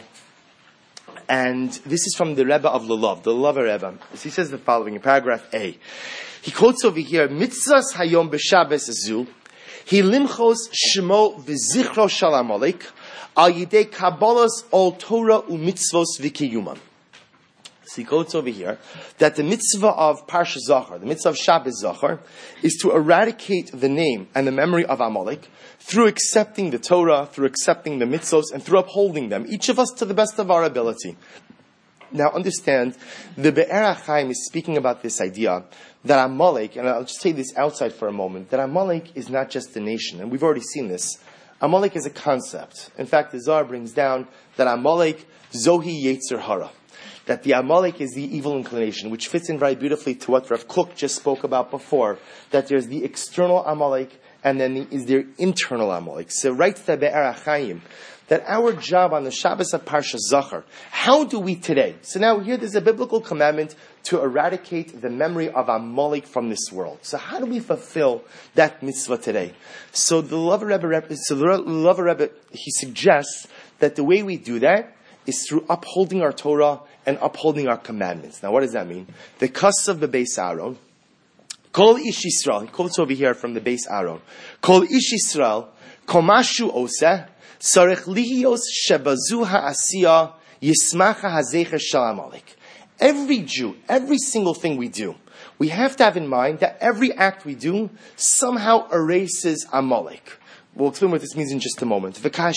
And this is from the Rebbe of Lulav, the Lulav Rebbe. So he says the following in paragraph A. He quotes over here, Mitzvahs hayom b'Shabbos zu, hi limchos shemo v'zichro shal Amalek, al yidei kabbalas ol Torah u'mitzvos v'kiyuman. So he quotes over here that the mitzvah of Parsha Zachar, the mitzvah of Shabbos Zachar, is to eradicate the name and the memory of Amalek through accepting the Torah, through accepting the mitzvos, and through upholding them, each of us to the best of our ability. Now understand, the Be'er HaChaim is speaking about this idea that Amalek, and I'll just say this outside for a moment, that Amalek is not just a nation, and we've already seen this. Amalek is a concept. In fact, the Zohar brings down that Amalek, Zohi Yetzer Hara. That the Amalek is the evil inclination, which fits in very beautifully to what Rav Kook just spoke about before. That there's the external Amalek and then is there internal Amalek. So right to the Be'er HaChaim, that our job on the Shabbos of Parsha Zachar, how do we today? So now here there's a biblical commandment to eradicate the memory of Amalek from this world. So how do we fulfill that mitzvah today? So the Lover Rebbe, so the Lover Rebbe, he suggests that the way we do that is through upholding our Torah and upholding our commandments. Now what does that mean? The Kas of the Beis Aaron, Kol Ish Yisrael, he quotes over here from the Beis Aaron, Kol Ish Yisrael, Komashu Oseh, Sarech Lihios Shebazu Ha'asiya Yismacha Hazecher Shal Amalek. Every Jew, every single thing we do, we have to have in mind that every act we do somehow erases Amalek. We'll explain what this means in just a moment.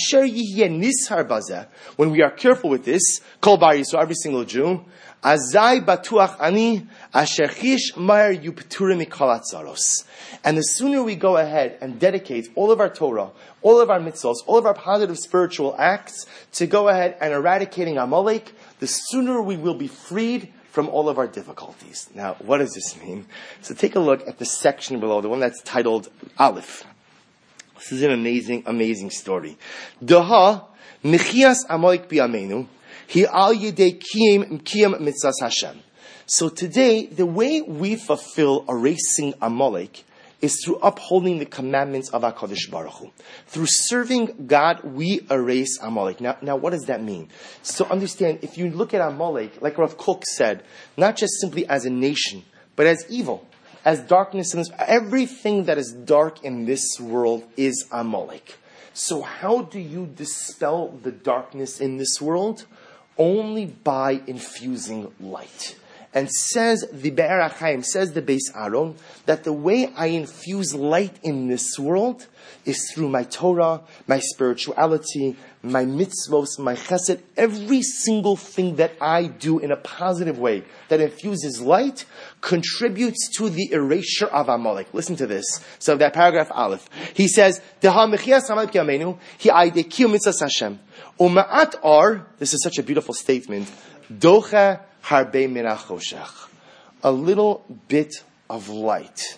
When we are careful with this, Kol Bar Yisrael, every single Jew, Azai Batuach Ani Asher Chish Mayer Yupturim Mikol Atzaros. And the sooner we go ahead and dedicate all of our Torah, all of our mitzvahs, all of our positive spiritual acts to go ahead and eradicating Amalek, the sooner we will be freed from all of our difficulties. Now, what does this mean? So take a look at the section below, the one that's titled Aleph. This is an amazing, amazing story. Daha Nichias Amalek B'Yameinu Hi Al Yedei Kiyam Kiyam Mitzvahs Hashem. So today, the way we fulfill erasing Amalek is through upholding the commandments of HaKadosh Baruch Hu. Through serving God, we erase Amalek. Now, now, what does that mean? So understand, if you look at Amalek, like Rav Kook said, not just simply as a nation, but as evil, as darkness in this, everything that is dark in this world is Amalek. So how do you dispel the darkness in this world? Only by infusing light. And says the Be'er HaChaim, says the Beis Aaron, that the way I infuse light in this world is through my Torah, my spirituality, my mitzvos, my chesed, every single thing that I do in a positive way that infuses light contributes to the erasure of Amalek. Listen to this. So that paragraph Aleph, he says, Deha mechias Amalek b'yameinu, hi aidekiu mitzvahs Hashem. U'ma'at ar, this is such a beautiful statement, docha harbe min hachoshech. A little bit of light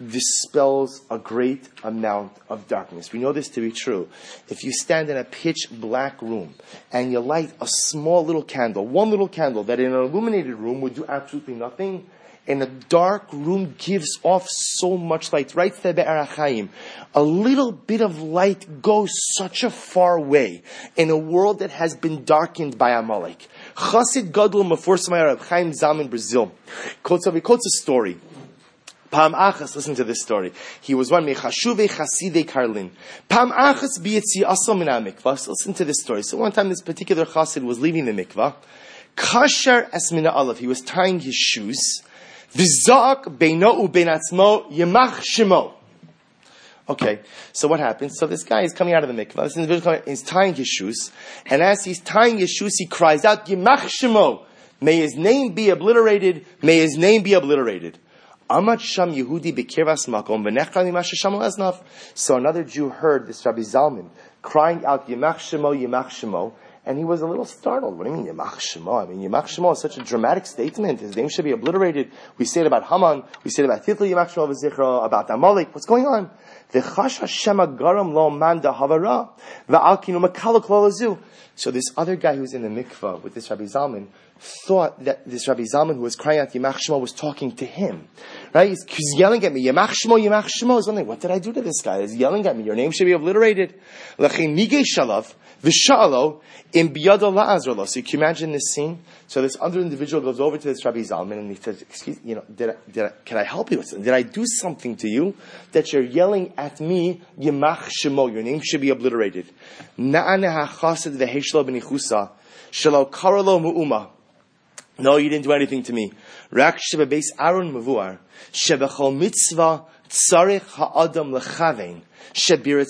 dispels a great amount of darkness. We know this to be true. If you stand in a pitch black room and you light a small little candle, one little candle that in an illuminated room would do absolutely nothing, in a dark room gives off so much light. Right there, Be'er HaChaim. A little bit of light goes such a far way in a world that has been darkened by Amalek. Chassid Gadol Meforsamai Reb Chaim Zalman in Brazil quotes, he quotes a story. Pam Achas, listen to this story. He was one mechashuvei chasidei Karlin. Pam Achas biyetzi asal min ha-mikvah. So listen to this story. So one time this particular chassid was leaving the mikvah. Kasher es min ha'alav. He was tying his shoes. V'zak beino u'bein atzmo yemach shemo. Okay, so what happens? So this guy is coming out of the mikvah. This individual is tying his shoes. And as he's tying his shoes, he cries out, Yemach shemo. May his name be obliterated. May his name be obliterated. Amad sham Yehudi b'kirvas makom v'nechra mimasha sham leznav. So another Jew heard this Rabbi Zalman crying out, Yemach shemo, Yemach shemo. And he was a little startled. What do you mean, Yemach Shemo? I mean, Yemach Shemo is such a dramatic statement. His name should be obliterated. We say it about Haman. We say it about Titli Yemach Shemo v'zichro, about Amalek. What's going on? So this other guy who's in the mikvah with this Rabbi Zalman thought that this Rabbi Zalman who was crying out Yemach Shemo was talking to him. Right? He's, he's yelling at me, Yemach Shemo, Yemach Shemo. He's wondering, what did I do to this guy? He's yelling at me. Your name should be obliterated. V'sha'alo in biyado la'azrolo. So you can imagine this scene. So this other individual goes over to this Rabbi Zalman and he says, "Excuse, you know, did I, did I, can I help you with something? Did I do something to you that you're yelling at me? Yemach Shemo, your name should be obliterated." Na'aneh ha'chased v'heishlo b'nichusa shelo karalo mu'uma. No, you didn't do anything to me. Rak shebebeis Aaron mevuar shebechol mitzvah tzarich ha'adam lechavein. Rather,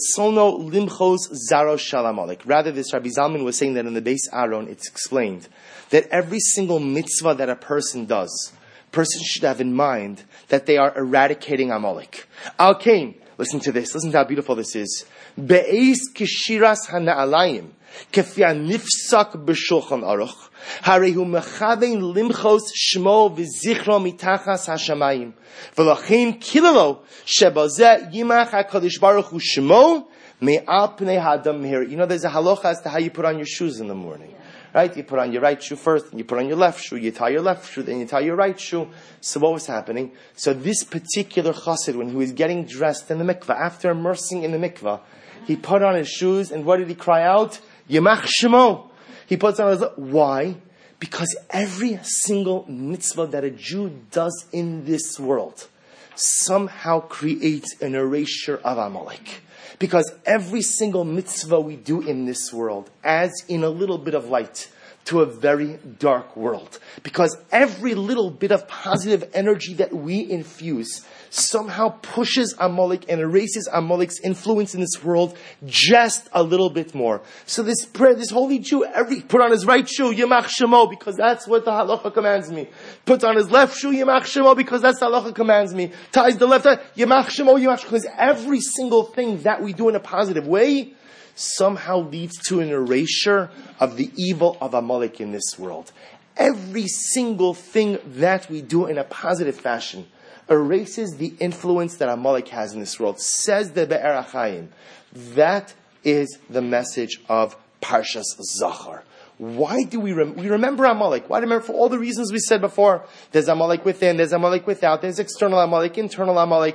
this Rabbi Zalman was saying that in the Beis Aaron, it's explained that every single mitzvah that a person does, person should have in mind that they are eradicating Amalek. Al Kain, Listen to this. Listen to how beautiful this is. Be'ez kishiras hana'alayim kefi anifsak b'shulchan aruch harehu mechavein limchos shmo v'zichro mitachas hashamayim v'lachin kilalo shebazeh yimach HaKadosh Baruch Hu shmo me'al pnei hadam mehir. You know, there's a halacha as to how you put on your shoes in the morning. Right? You put on your right shoe first, and you put on your left shoe, you tie your left shoe, then you tie your right shoe. So what was happening? So this particular chassid, when he was getting dressed in the mikveh, after immersing in the mikveh, he put on his shoes, and what did he cry out? Yemach Shemo. He puts on his... Why? Because every single mitzvah that a Jew does in this world somehow creates an erasure of Amalek. Because every single mitzvah we do in this world adds in a little bit of light to a very dark world. Because every little bit of positive energy that we infuse somehow pushes Amalek and erases Amalek's influence in this world just a little bit more. So this prayer, this holy Jew, every put on his right shoe, Yemach Shemo, because that's what the halacha commands me. Puts on his left shoe, Yemach Shemo, because that's the halacha commands me. Ties the left eye, Yemach Shemo, Yemach Shemo, because every single thing that we do in a positive way somehow leads to an erasure of the evil of Amalek in this world. Every single thing that we do in a positive fashion erases the influence that Amalek has in this world. Says the Be'er HaChaim. That is the message of Parshas Zachar. Why do we rem- we remember Amalek? Why do we remember? For all the reasons we said before. There's Amalek within, there's Amalek without, there's external Amalek, internal Amalek.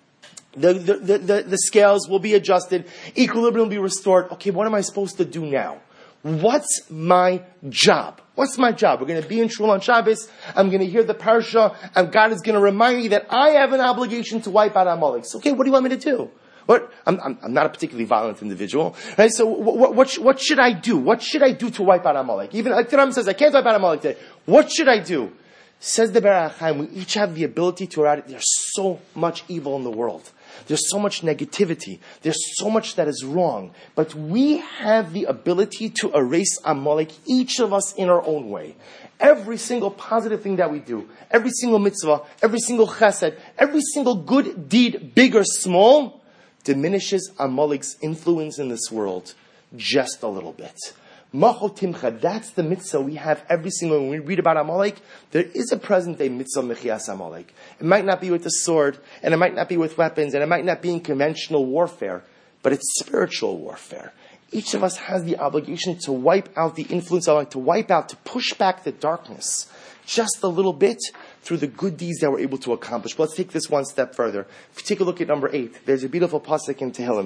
The, the, the, the, the scales will be adjusted, equilibrium will be restored. Okay, what am I supposed to do now? What's my job? What's my job? We're going to be in Shul on Shabbos. I'm going to hear the parsha, and God is going to remind me that I have an obligation to wipe out Amalek. So, okay, what do you want me to do? What? I'm, I'm, I'm not a particularly violent individual, right? So, what, what, what, what should I do? What should I do to wipe out Amalek? Even like the Rambam says, I can't wipe out Amalek today. What should I do? Says the Be'er HaChaim, we each have the ability to eradicate. There's so much evil in the world. There's so much negativity. There's so much that is wrong. But we have the ability to erase Amalek, each of us in our own way. Every single positive thing that we do, every single mitzvah, every single chesed, every single good deed, big or small, diminishes Amalek's influence in this world just a little bit. Machot Timcha, that's the mitzvah we have every single, when we read about Amalek, there is a present day mitzvah mechias Amalek. It might not be with the sword, and it might not be with weapons, and it might not be in conventional warfare, but it's spiritual warfare. Each of us has the obligation to wipe out the influence of Amalek, to wipe out, to push back the darkness just a little bit through the good deeds that we're able to accomplish. But let's take this one step further. If you take a look at number eight, there's a beautiful pasuk in Tehillim.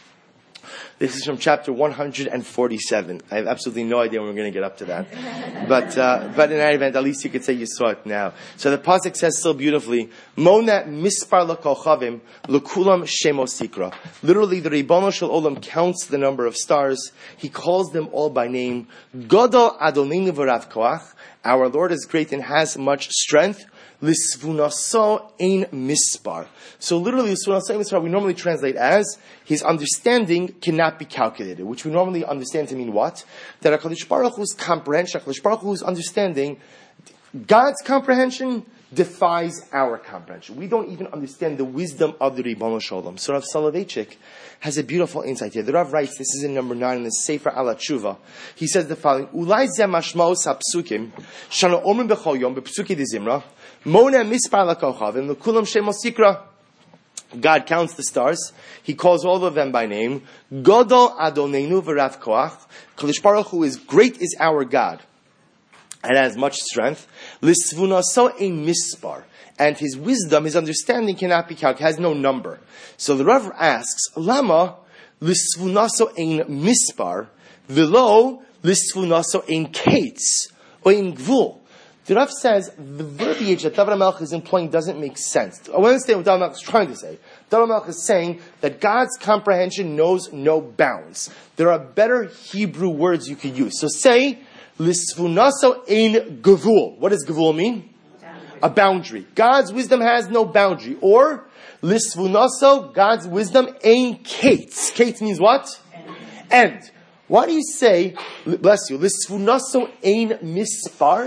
This is from chapter one hundred forty-seven. I have absolutely no idea when we're going to get up to that. But uh, but in any event, at least you could say you saw it now. So the pasuk says so beautifully, Mona mispar lakochavim lekulam shemos sikra. Literally, the Ribono Shel Olam counts the number of stars. He calls them all by name. Godol Adoninu v'rav koach. Our Lord is great and has much strength. Lisvunaso ein mispar. So literally, Lisvunaso ein mispar we normally translate as his understanding cannot be calculated, which we normally understand to mean what? That HaKadosh Baruch Hu's comprehension, HaKadosh Baruch Hu's understanding, God's comprehension defies our comprehension. We don't even understand the wisdom of the Ribono Shel Olam. So Rav Soloveitchik has a beautiful insight here. The Rav writes, this is in number nine in the Sefer Ala Tshuva. He says the following, Ulai zeh mashmaos hapsukim, shana omrim b'chol yom, b'psuki de zimra, Mona mispar lakochavim lekulam shemos sikra. God counts the stars. He calls all of them by name. Godol Adonenu v'rav koach. Kadosh Baruch Hu is great, is our God, and has much strength. Lisvunaso ein mispar, and his wisdom, his understanding cannot be calculated, has no number. So the Rav asks, Lama lisvunaso ein mispar v'lo lisvunaso ein kates or ein gvul. The Rav says the verbiage that David HaMelech is employing doesn't make sense. I understand what David HaMelech is trying to say. David HaMelech is saying that God's comprehension knows no bounds. There are better Hebrew words you could use. So say, Lisvunaso ein gevul. What does gevul mean? Boundary. A boundary. God's wisdom has no boundary. Or, Lisvunaso, God's wisdom ein kates. Kates means what? End. End. Why do you say, bless you, Lisvunaso ein mispar?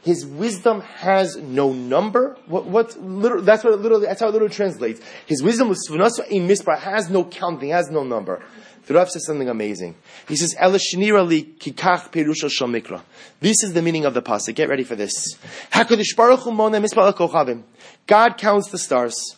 His wisdom has no number. What, what literally, that's what it literally, that's how it literally translates. His wisdom has no counting, has no number. The Rav says something amazing. He says, this is the meaning of the pasuk. Get ready for this. God counts the stars.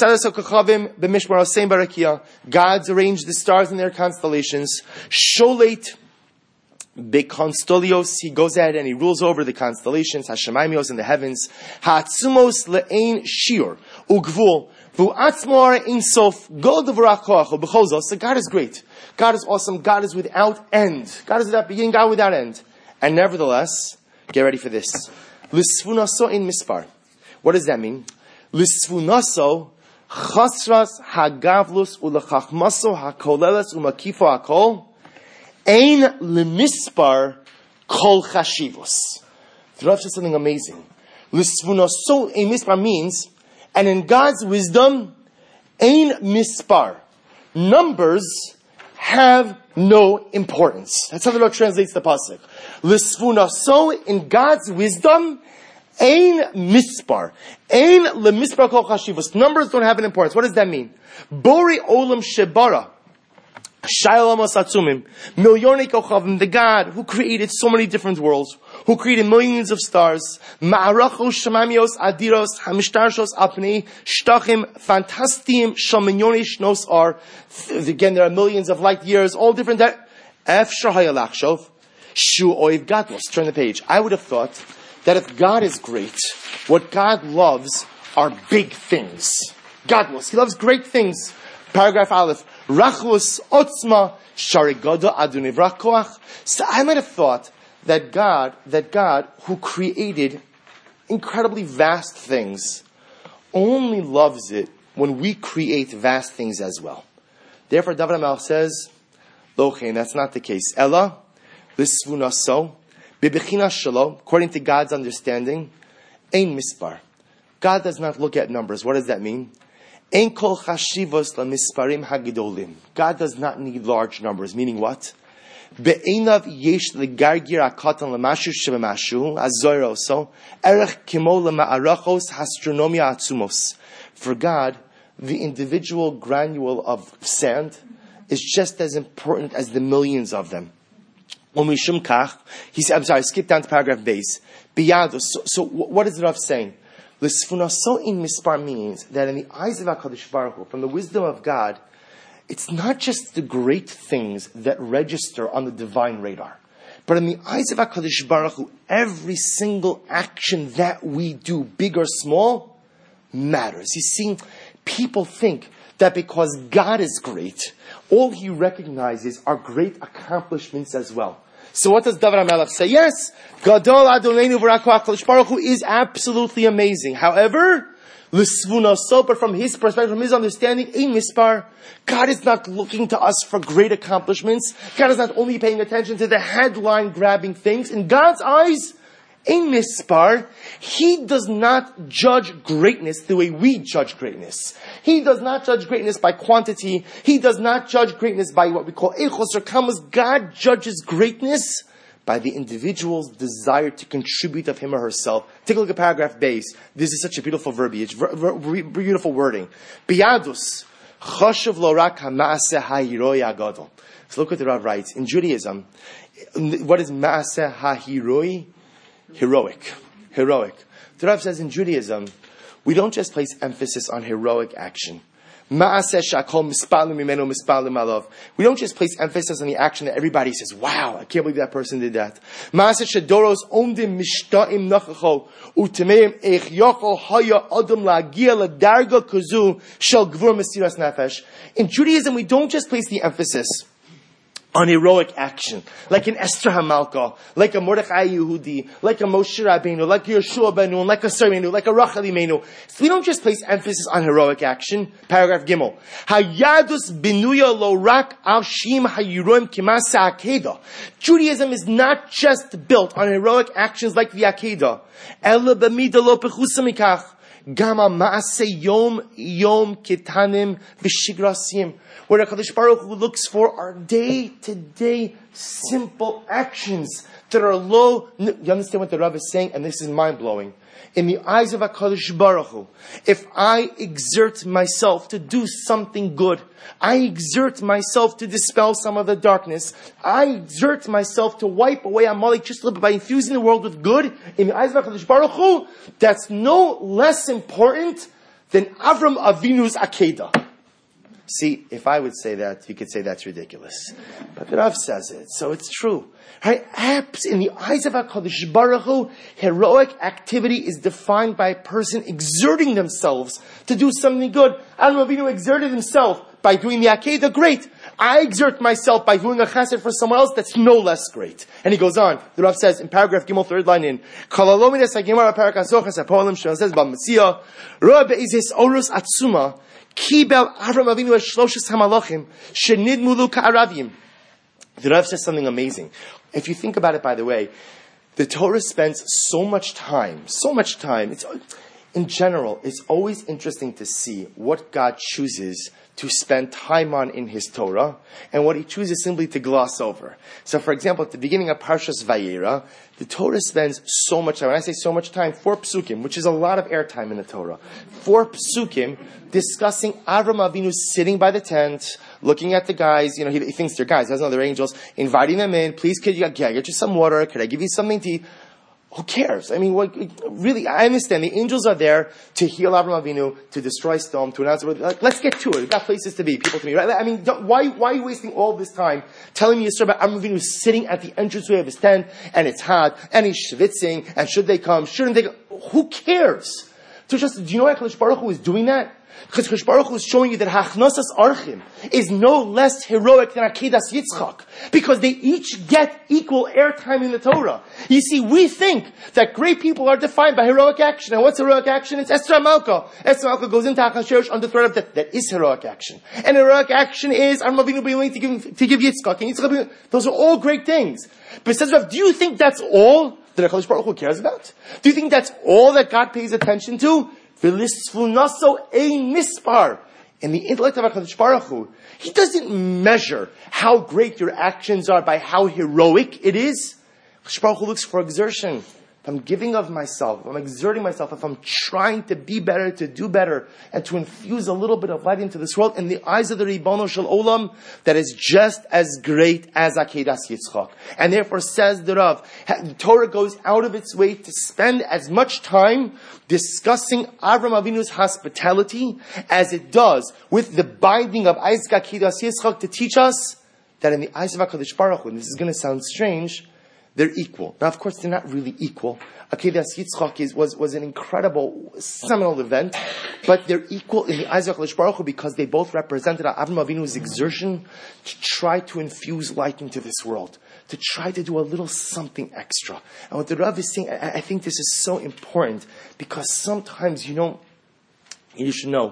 God's arranged the stars in their constellations. Sholeit Bekonstolios, he goes ahead and he rules over the constellations, Hashemaimios in the heavens, Ha'atzumos le'ein shiur, ugvul, v'u'atzmor ein sof, go d'v'rach koach, u'b'chozos. So God is great. God is awesome. God is without end. God is without beginning, God without end. And nevertheless, get ready for this. L'sfunaso ein mispar. What does that mean? L'sfunaso, chasras ha'gavlus u'lechachmaso ha'koleles u'makifo ha'kol, Ein lemispar kol chashivos. The Rav says something amazing. L'sfunaso ein mispar means, and in God's wisdom, ein mispar. Numbers have no importance. That's how the Rav translates the pasuk. L'sfunaso, in God's wisdom, ein mispar. Ein lemispar kol chashivos. Numbers don't have an importance. What does that mean? Bori olam shebara. The God who created so many different worlds, who created millions of stars, ma'arachos shemamios adiros hamishtarshos apnei shtachim fantastim shalminyoni shnos are. Again, there are millions of light years, all different. Ef shahayalachshov shu oiv gadlos. Turn the page. I would have thought that if God is great, what God loves are big things. Gadlos. He loves great things. Paragraph Aleph. Rachus otzma sharigoda adunivrach koach. So I might have thought that God, that God, who created incredibly vast things, only loves it when we create vast things as well. Therefore, David HaMelech says, "Lochein, that's not the case. Ella l'svunaso b'bechina shelo." According to God's understanding, ein mispar. God does not look at numbers. What does that mean? God does not need large numbers. Meaning what? For God, the individual granule of sand is just as important as the millions of them. He said, I'm sorry, skip down to paragraph base. So, so what is the Rav saying? L'sfunaso in mispar means that in the eyes of HaKadosh Baruch Hu, from the wisdom of God, it's not just the great things that register on the divine radar. But in the eyes of HaKadosh Baruch Hu, every single action that we do, big or small, matters. You see, people think that because God is great, all He recognizes are great accomplishments as well. So what does David HaMelech say? Yes, Gadol Adoneinu v'Rak HaKadosh Baruch Hu is absolutely amazing. However, l'svunaso, but from his perspective, from his understanding, ein mispar, God is not looking to us for great accomplishments. God is not only paying attention to the headline-grabbing things. In God's eyes, ein mispar, He does not judge greatness the way we judge greatness. He does not judge greatness by quantity. He does not judge greatness by what we call echos or kamos. God judges greatness by the individual's desire to contribute of him or herself. Take a look at paragraph base. This is such a beautiful verbiage, ver, ver, beautiful wording. Biyadus, choshev lo rak ha'maaseh ha'hiroi ha'gadol. So look what the Rav writes. In Judaism, what is maaseh ha'hiroi? Heroic. Heroic. The Rav says in Judaism, we don't just place emphasis on heroic action. We don't just place emphasis on the action that everybody says, wow, I can't believe that person did that. In Judaism, we don't just place the emphasis on heroic action, like an Esther Hamalka, like a Mordechai Yehudi, like a Moshe Rabbeinu, like a Yeshua Benu, like a Sarmenu, like a Rachel Imenu. So we don't just place emphasis on heroic action. Paragraph Gimel. Hayadus binuya lo rak al shim hayuroim kimasa akeda. Judaism is not just built on heroic actions like the Akedah. Ela b'mida lo pechusa mikach. Gama ma'ase yom yom kitanim v'shigrasim. Where HaKadosh Baruch Hu looks for our day-to-day simple actions that are low. You understand what the Rav is saying? And this is mind-blowing. In the eyes of HaKadosh Baruch Hu, if I exert myself to do something good, I exert myself to dispel some of the darkness, I exert myself to wipe away Amalek just a little bit by infusing the world with good, in the eyes of HaKadosh Baruch Hu, that's no less important than Avram Avinu's Akedah. See, if I would say that, you could say that's ridiculous. But the Rav says it, so it's true. Right? Apps in the eyes of HaKadosh Baruch Hu, heroic activity is defined by a person exerting themselves to do something good. Avram Avinu exerted himself by doing the Akedah, great. I exert myself by doing a chesed for someone else, that's no less great. And he goes on. The Rav says in paragraph Gimel, third line in, Kalalomides HaGemara Parakasochas HaPolim Shon says, B'Metzia, Roa Be'izis Orus Atzuma, Kibel Avram Avinu Eshloshes HaMalachim, Shenidmu Lu Ka'aravim. The Rav says something amazing. If you think about it, by the way, the Torah spends so much time, so much time. It's, in general, it's always interesting to see what God chooses to spend time on in His Torah, and what He chooses simply to gloss over. So, for example, at the beginning of Parshas Vayera, the Torah spends so much time. When I say so much time, four psukim, which is a lot of airtime in the Torah. Four psukim discussing Avram Avinu sitting by the tent, looking at the guys. You know, he, he thinks they're guys, he doesn't know they're angels. Inviting them in. Please, could you, can I get you some water? Could I give you something to eat? Who cares? I mean, what, really, I understand. The angels are there to heal Avram Avinu, to destroy Sodom, to announce, like, let's get to it. We've got places to be, people to meet, right? I mean, why, why are you wasting all this time telling me a story about Avram Avinu sitting at the entranceway of his tent, and it's hot, and he's schwitzing, and should they come, shouldn't they come? Who cares? So just, do you know why HaKadosh Baruch Hu is doing that? Because HaKadosh Baruch Hu is showing you that Hachnosas Archim is no less heroic than Akedas Yitzchak. Because they each get equal airtime in the Torah. You see, we think that great people are defined by heroic action. And what's heroic action? It's Esther HaMelka. Esther HaMelka goes into Achashverosh under threat of death. That is heroic action. And heroic action is Avram Avinu being willing to give, to give Yitzchak. And Yitzchak being, those are all great things. But it says, do you think that's all that HaKadosh Baruch Hu cares about? Do you think that's all that God pays attention to? In the intellect of HaKadosh Baruch Hu, He doesn't measure how great your actions are by how heroic it is. HaKadosh Baruch Hu looks for exertion. If I'm giving of myself, if I'm exerting myself, if I'm trying to be better, to do better, and to infuse a little bit of light into this world, in the eyes of the Ribono Shel Olam, that is just as great as Akedas Yitzchak. And therefore, says the Rav, the Torah goes out of its way to spend as much time discussing Avram Avinu's hospitality as it does with the binding of Isaac Akedas Yitzchak to teach us that in the eyes of HaKadosh Baruch Hu, and this is going to sound strange, they're equal. Now, of course, they're not really equal. Akedas Yitzchak is, was, was an incredible, seminal event, but they're equal in the eyes of HaKadosh Baruch Hu because they both represented Avram Avinu's exertion to try to infuse light into this world, to try to do a little something extra. And what the Rav is saying, I, I think this is so important because sometimes, you know, you should know,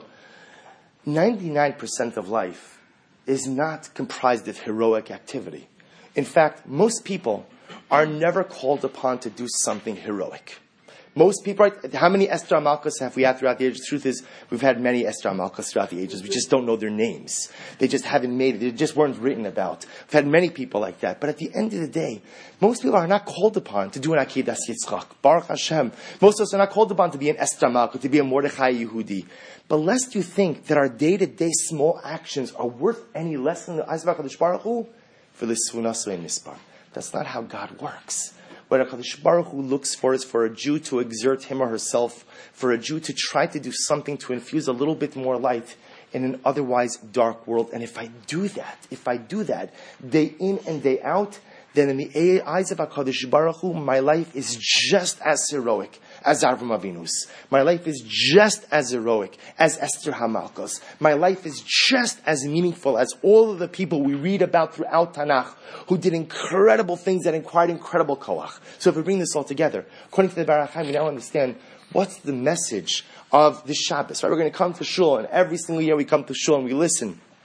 ninety-nine percent of life is not comprised of heroic activity. In fact, most people are never called upon to do something heroic. Most people, right, how many Esther HaMalkos have we had throughout the ages? The truth is, we've had many Esther HaMalkos throughout the ages. We just don't know their names. They just haven't made it. They just weren't written about. We've had many people like that. But at the end of the day, most people are not called upon to do an Akedas Yitzchak. Baruch Hashem. Most of us are not called upon to be an Esther HaMalkos, to be a Mordechai Yehudi. But lest you think that our day-to-day small actions are worth any less than the eyes of HaKadosh Baruch Hu, for this Sunaso Nispar. That's not how God works. What HaKadosh Baruch Hu looks for is for a Jew to exert him or herself, for a Jew to try to do something to infuse a little bit more light in an otherwise dark world. And if I do that, if I do that, day in and day out, then in the eyes of HaKadosh Baruch Hu, my life is just as heroic as Avram Avinu's. My life is just as heroic as Esther HaMalkos. My life is just as meaningful as all of the people we read about throughout Tanakh who did incredible things that required incredible koach. So if we bring this all together, according to the Baruch HaMikdash, we now understand what's the message of the Shabbos. Right? We're going to come to Shul, and every single year we come to Shul and we listen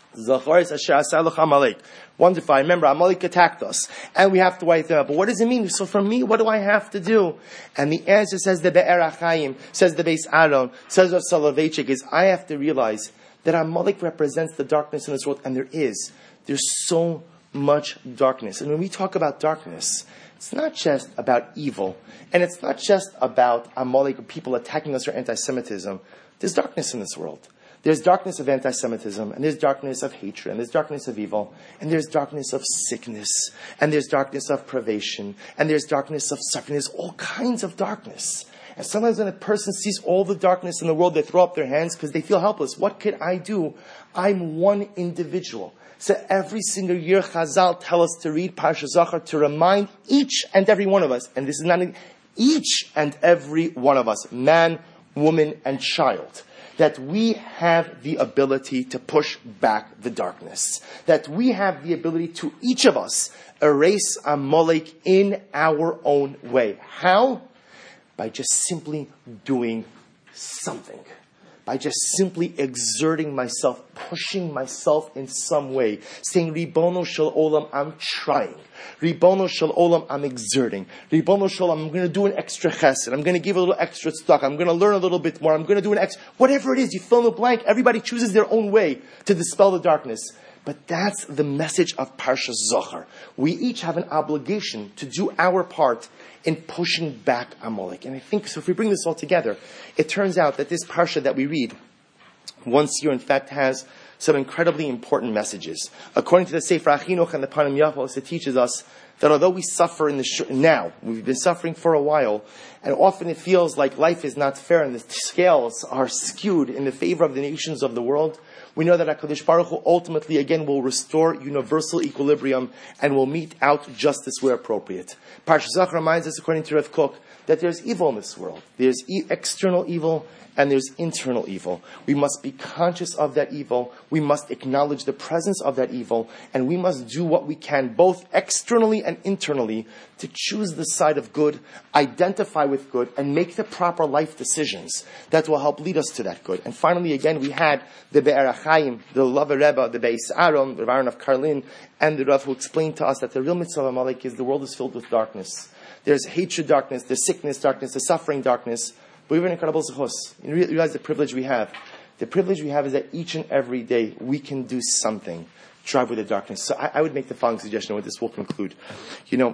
Wonderful. I remember Amalek attacked us, and we have to wipe them out. But what does it mean? So for me, what do I have to do? And the answer, says the Be'er HaChaim, says the Beis Aaron, says Rav Soloveitchik, is I have to realize that Amalek represents the darkness in this world, and there is. There's so much darkness. And when we talk about darkness, it's not just about evil, and it's not just about Amalek or people attacking us or anti-Semitism. There's darkness in this world. There's darkness of anti-Semitism, and there's darkness of hatred, and there's darkness of evil, and there's darkness of sickness, and there's darkness of privation, and there's darkness of suffering. There's all kinds of darkness. And sometimes when a person sees all the darkness in the world, they throw up their hands because they feel helpless. What could I do? I'm one individual. So every single year, Chazal tell us to read Parsha Zachar to remind each and every one of us, and this is not each and every one of us, man, woman, and child, that we have the ability to push back the darkness. That we have the ability to, each of us, erase Amalek in our own way. How? By just simply doing something. By just simply exerting myself, pushing myself in some way. Saying, Ribono Shel Olam, I'm trying. Ribono Shel Olam, I'm exerting. Ribono Shel Olam, I'm going to do an extra chesed. I'm going to give a little extra stock. I'm going to learn a little bit more. I'm going to do an extra... Whatever it is, you fill in the blank. Everybody chooses their own way to dispel the darkness. But that's the message of Parsha Zachar. We each have an obligation to do our part in pushing back Amalek. And I think, so if we bring this all together, it turns out that this Parsha that we read once a year, in fact, has some incredibly important messages. According to the Sefer HaChinuch and the Panim Yavos, it teaches us that although we suffer in the sh- now, we've been suffering for a while, and often it feels like life is not fair and the scales are skewed in the favor of the nations of the world, we know that HaKadosh Baruch Hu ultimately again will restore universal equilibrium and will mete out justice where appropriate. Parsha Zachar reminds us, according to Rav Kook, that there's evil in this world. There's e- external evil and there's internal evil. We must be conscious of that evil. We must acknowledge the presence of that evil, and we must do what we can, both externally and internally, to choose the side of good, identify with good, and make the proper life decisions that will help lead us to that good. And finally, again, we had the Be'er HaChaim, the Lava Rebbe, the Beis Aaron, the Aaron of Karlin, and the Rav who explained to us that the real mitzvah of Amalek is the world is filled with darkness. There's hatred darkness, there's sickness darkness, there's suffering darkness. But we have an incredible zechus. You realize the privilege we have. The privilege we have is that each and every day we can do something, drive with the darkness. So I, I would make the following suggestion, and with this we'll conclude. You know,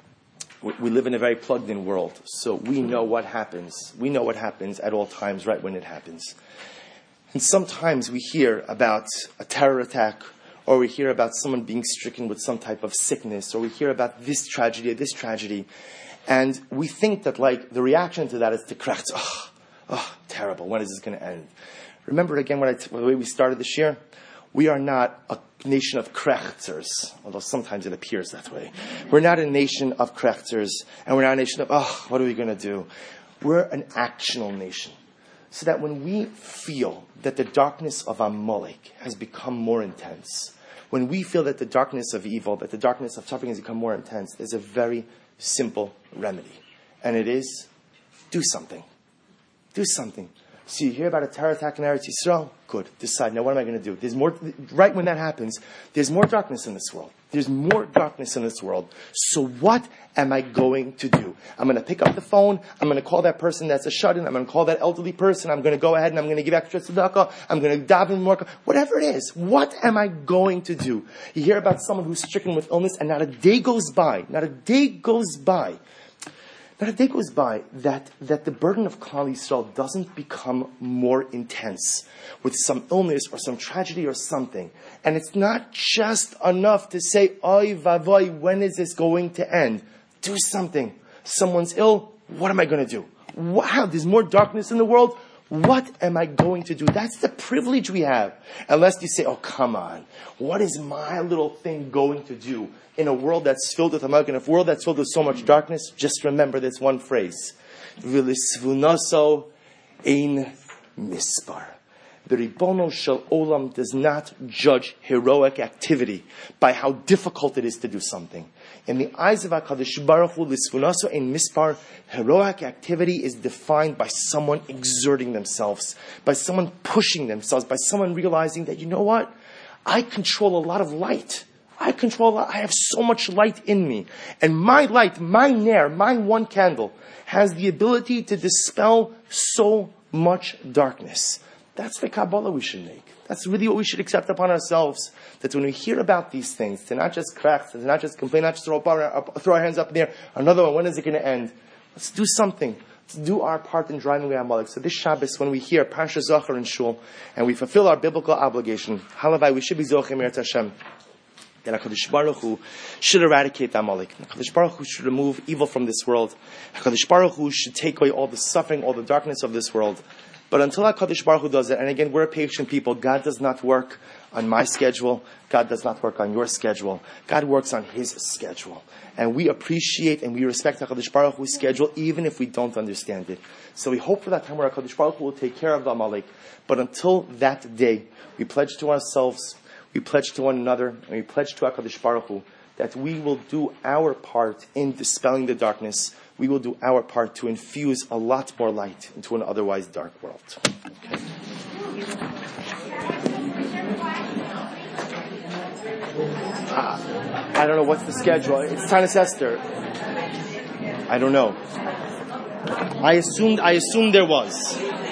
we, we live in a very plugged-in world, so we know what happens. We know what happens at all times, right when it happens. And sometimes we hear about a terror attack, or we hear about someone being stricken with some type of sickness, or we hear about this tragedy or this tragedy. And we think that, like, the reaction to that is to crack. Oh, oh, terrible. When is this going to end? Remember again what I t- the way we started this year? We are not a nation of krechters, although sometimes it appears that way. We're not a nation of krechters, and we're not a nation of, oh, what are we going to do? We're an actional nation. So that when we feel that the darkness of Amalek has become more intense, when we feel that the darkness of evil, that the darkness of suffering has become more intense, there's a very simple remedy. And it is, do something. Do something. So you hear about a terror attack in Eretz Yisrael? Good. Decide, now what am I going to do? There's more, right when that happens, there's more darkness in this world. There's more darkness in this world. So what am I going to do? I'm going to pick up the phone. I'm going to call that person that's a shut-in. I'm going to call that elderly person. I'm going to go ahead and I'm going to give extra tzedakah. I'm going to daven more. Whatever it is. What am I going to do? You hear about someone who's stricken with illness and not a day goes by, not a day goes by, not a day goes by that, that the burden of Klal Yisrael doesn't become more intense with some illness or some tragedy or something. And it's not just enough to say, oy vavoy, when is this going to end? Do something. Someone's ill. What am I going to do? Wow, there's more darkness in the world. What am I going to do? That's the privilege we have. Unless you say, oh, come on. What is my little thing going to do in a world that's filled with Amalek, in a world that's filled with so much darkness? Just remember this one phrase. V'lisvunaso ein mispar. The Ribono Shel Olam does not judge heroic activity by how difficult it is to do something. In the eyes of HaKadosh Baruch Hu, Lisvunaso ein mispar, heroic activity is defined by someone exerting themselves, by someone pushing themselves, by someone realizing that, you know what? I control a lot of light. I control a lot. I have so much light in me. And my light, my ner, my one candle, has the ability to dispel so much darkness. That's the Kabbalah we should make. That's really what we should accept upon ourselves. That when we hear about these things, to not just crack, to not just complain, not just throw, up our, throw our hands up in the air. Another one, when is it going to end? Let's do something. Let's do our part in driving away Amalek. So this Shabbos, when we hear Parsha Zachar in Shul, and we fulfill our biblical obligation, halavai, we should be Zochim Eretz Hashem. That HaKadosh Baruch Hu should eradicate Amalek. HaKadosh Baruch Hu should remove evil from this world. HaKadosh Baruch Hu should take away all the suffering, all the darkness of this world. But until HaKadosh Baruch Hu does it, and again, we're a patient people, God does not work on my schedule. God does not work on your schedule. God works on His schedule. And we appreciate and we respect HaKadosh Baruch Hu's schedule, even if we don't understand it. So we hope for that time where HaKadosh Baruch Hu will take care of the Amalek. But until that day, we pledge to ourselves, we pledge to one another, and we pledge to HaKadosh Baruch Hu that we will do our part in dispelling the darkness. We will do our part to infuse a lot more light into an otherwise dark world. Okay. Uh, I don't know what's the schedule. It's Tanis Esther. I don't know. I assumed. I assumed there was.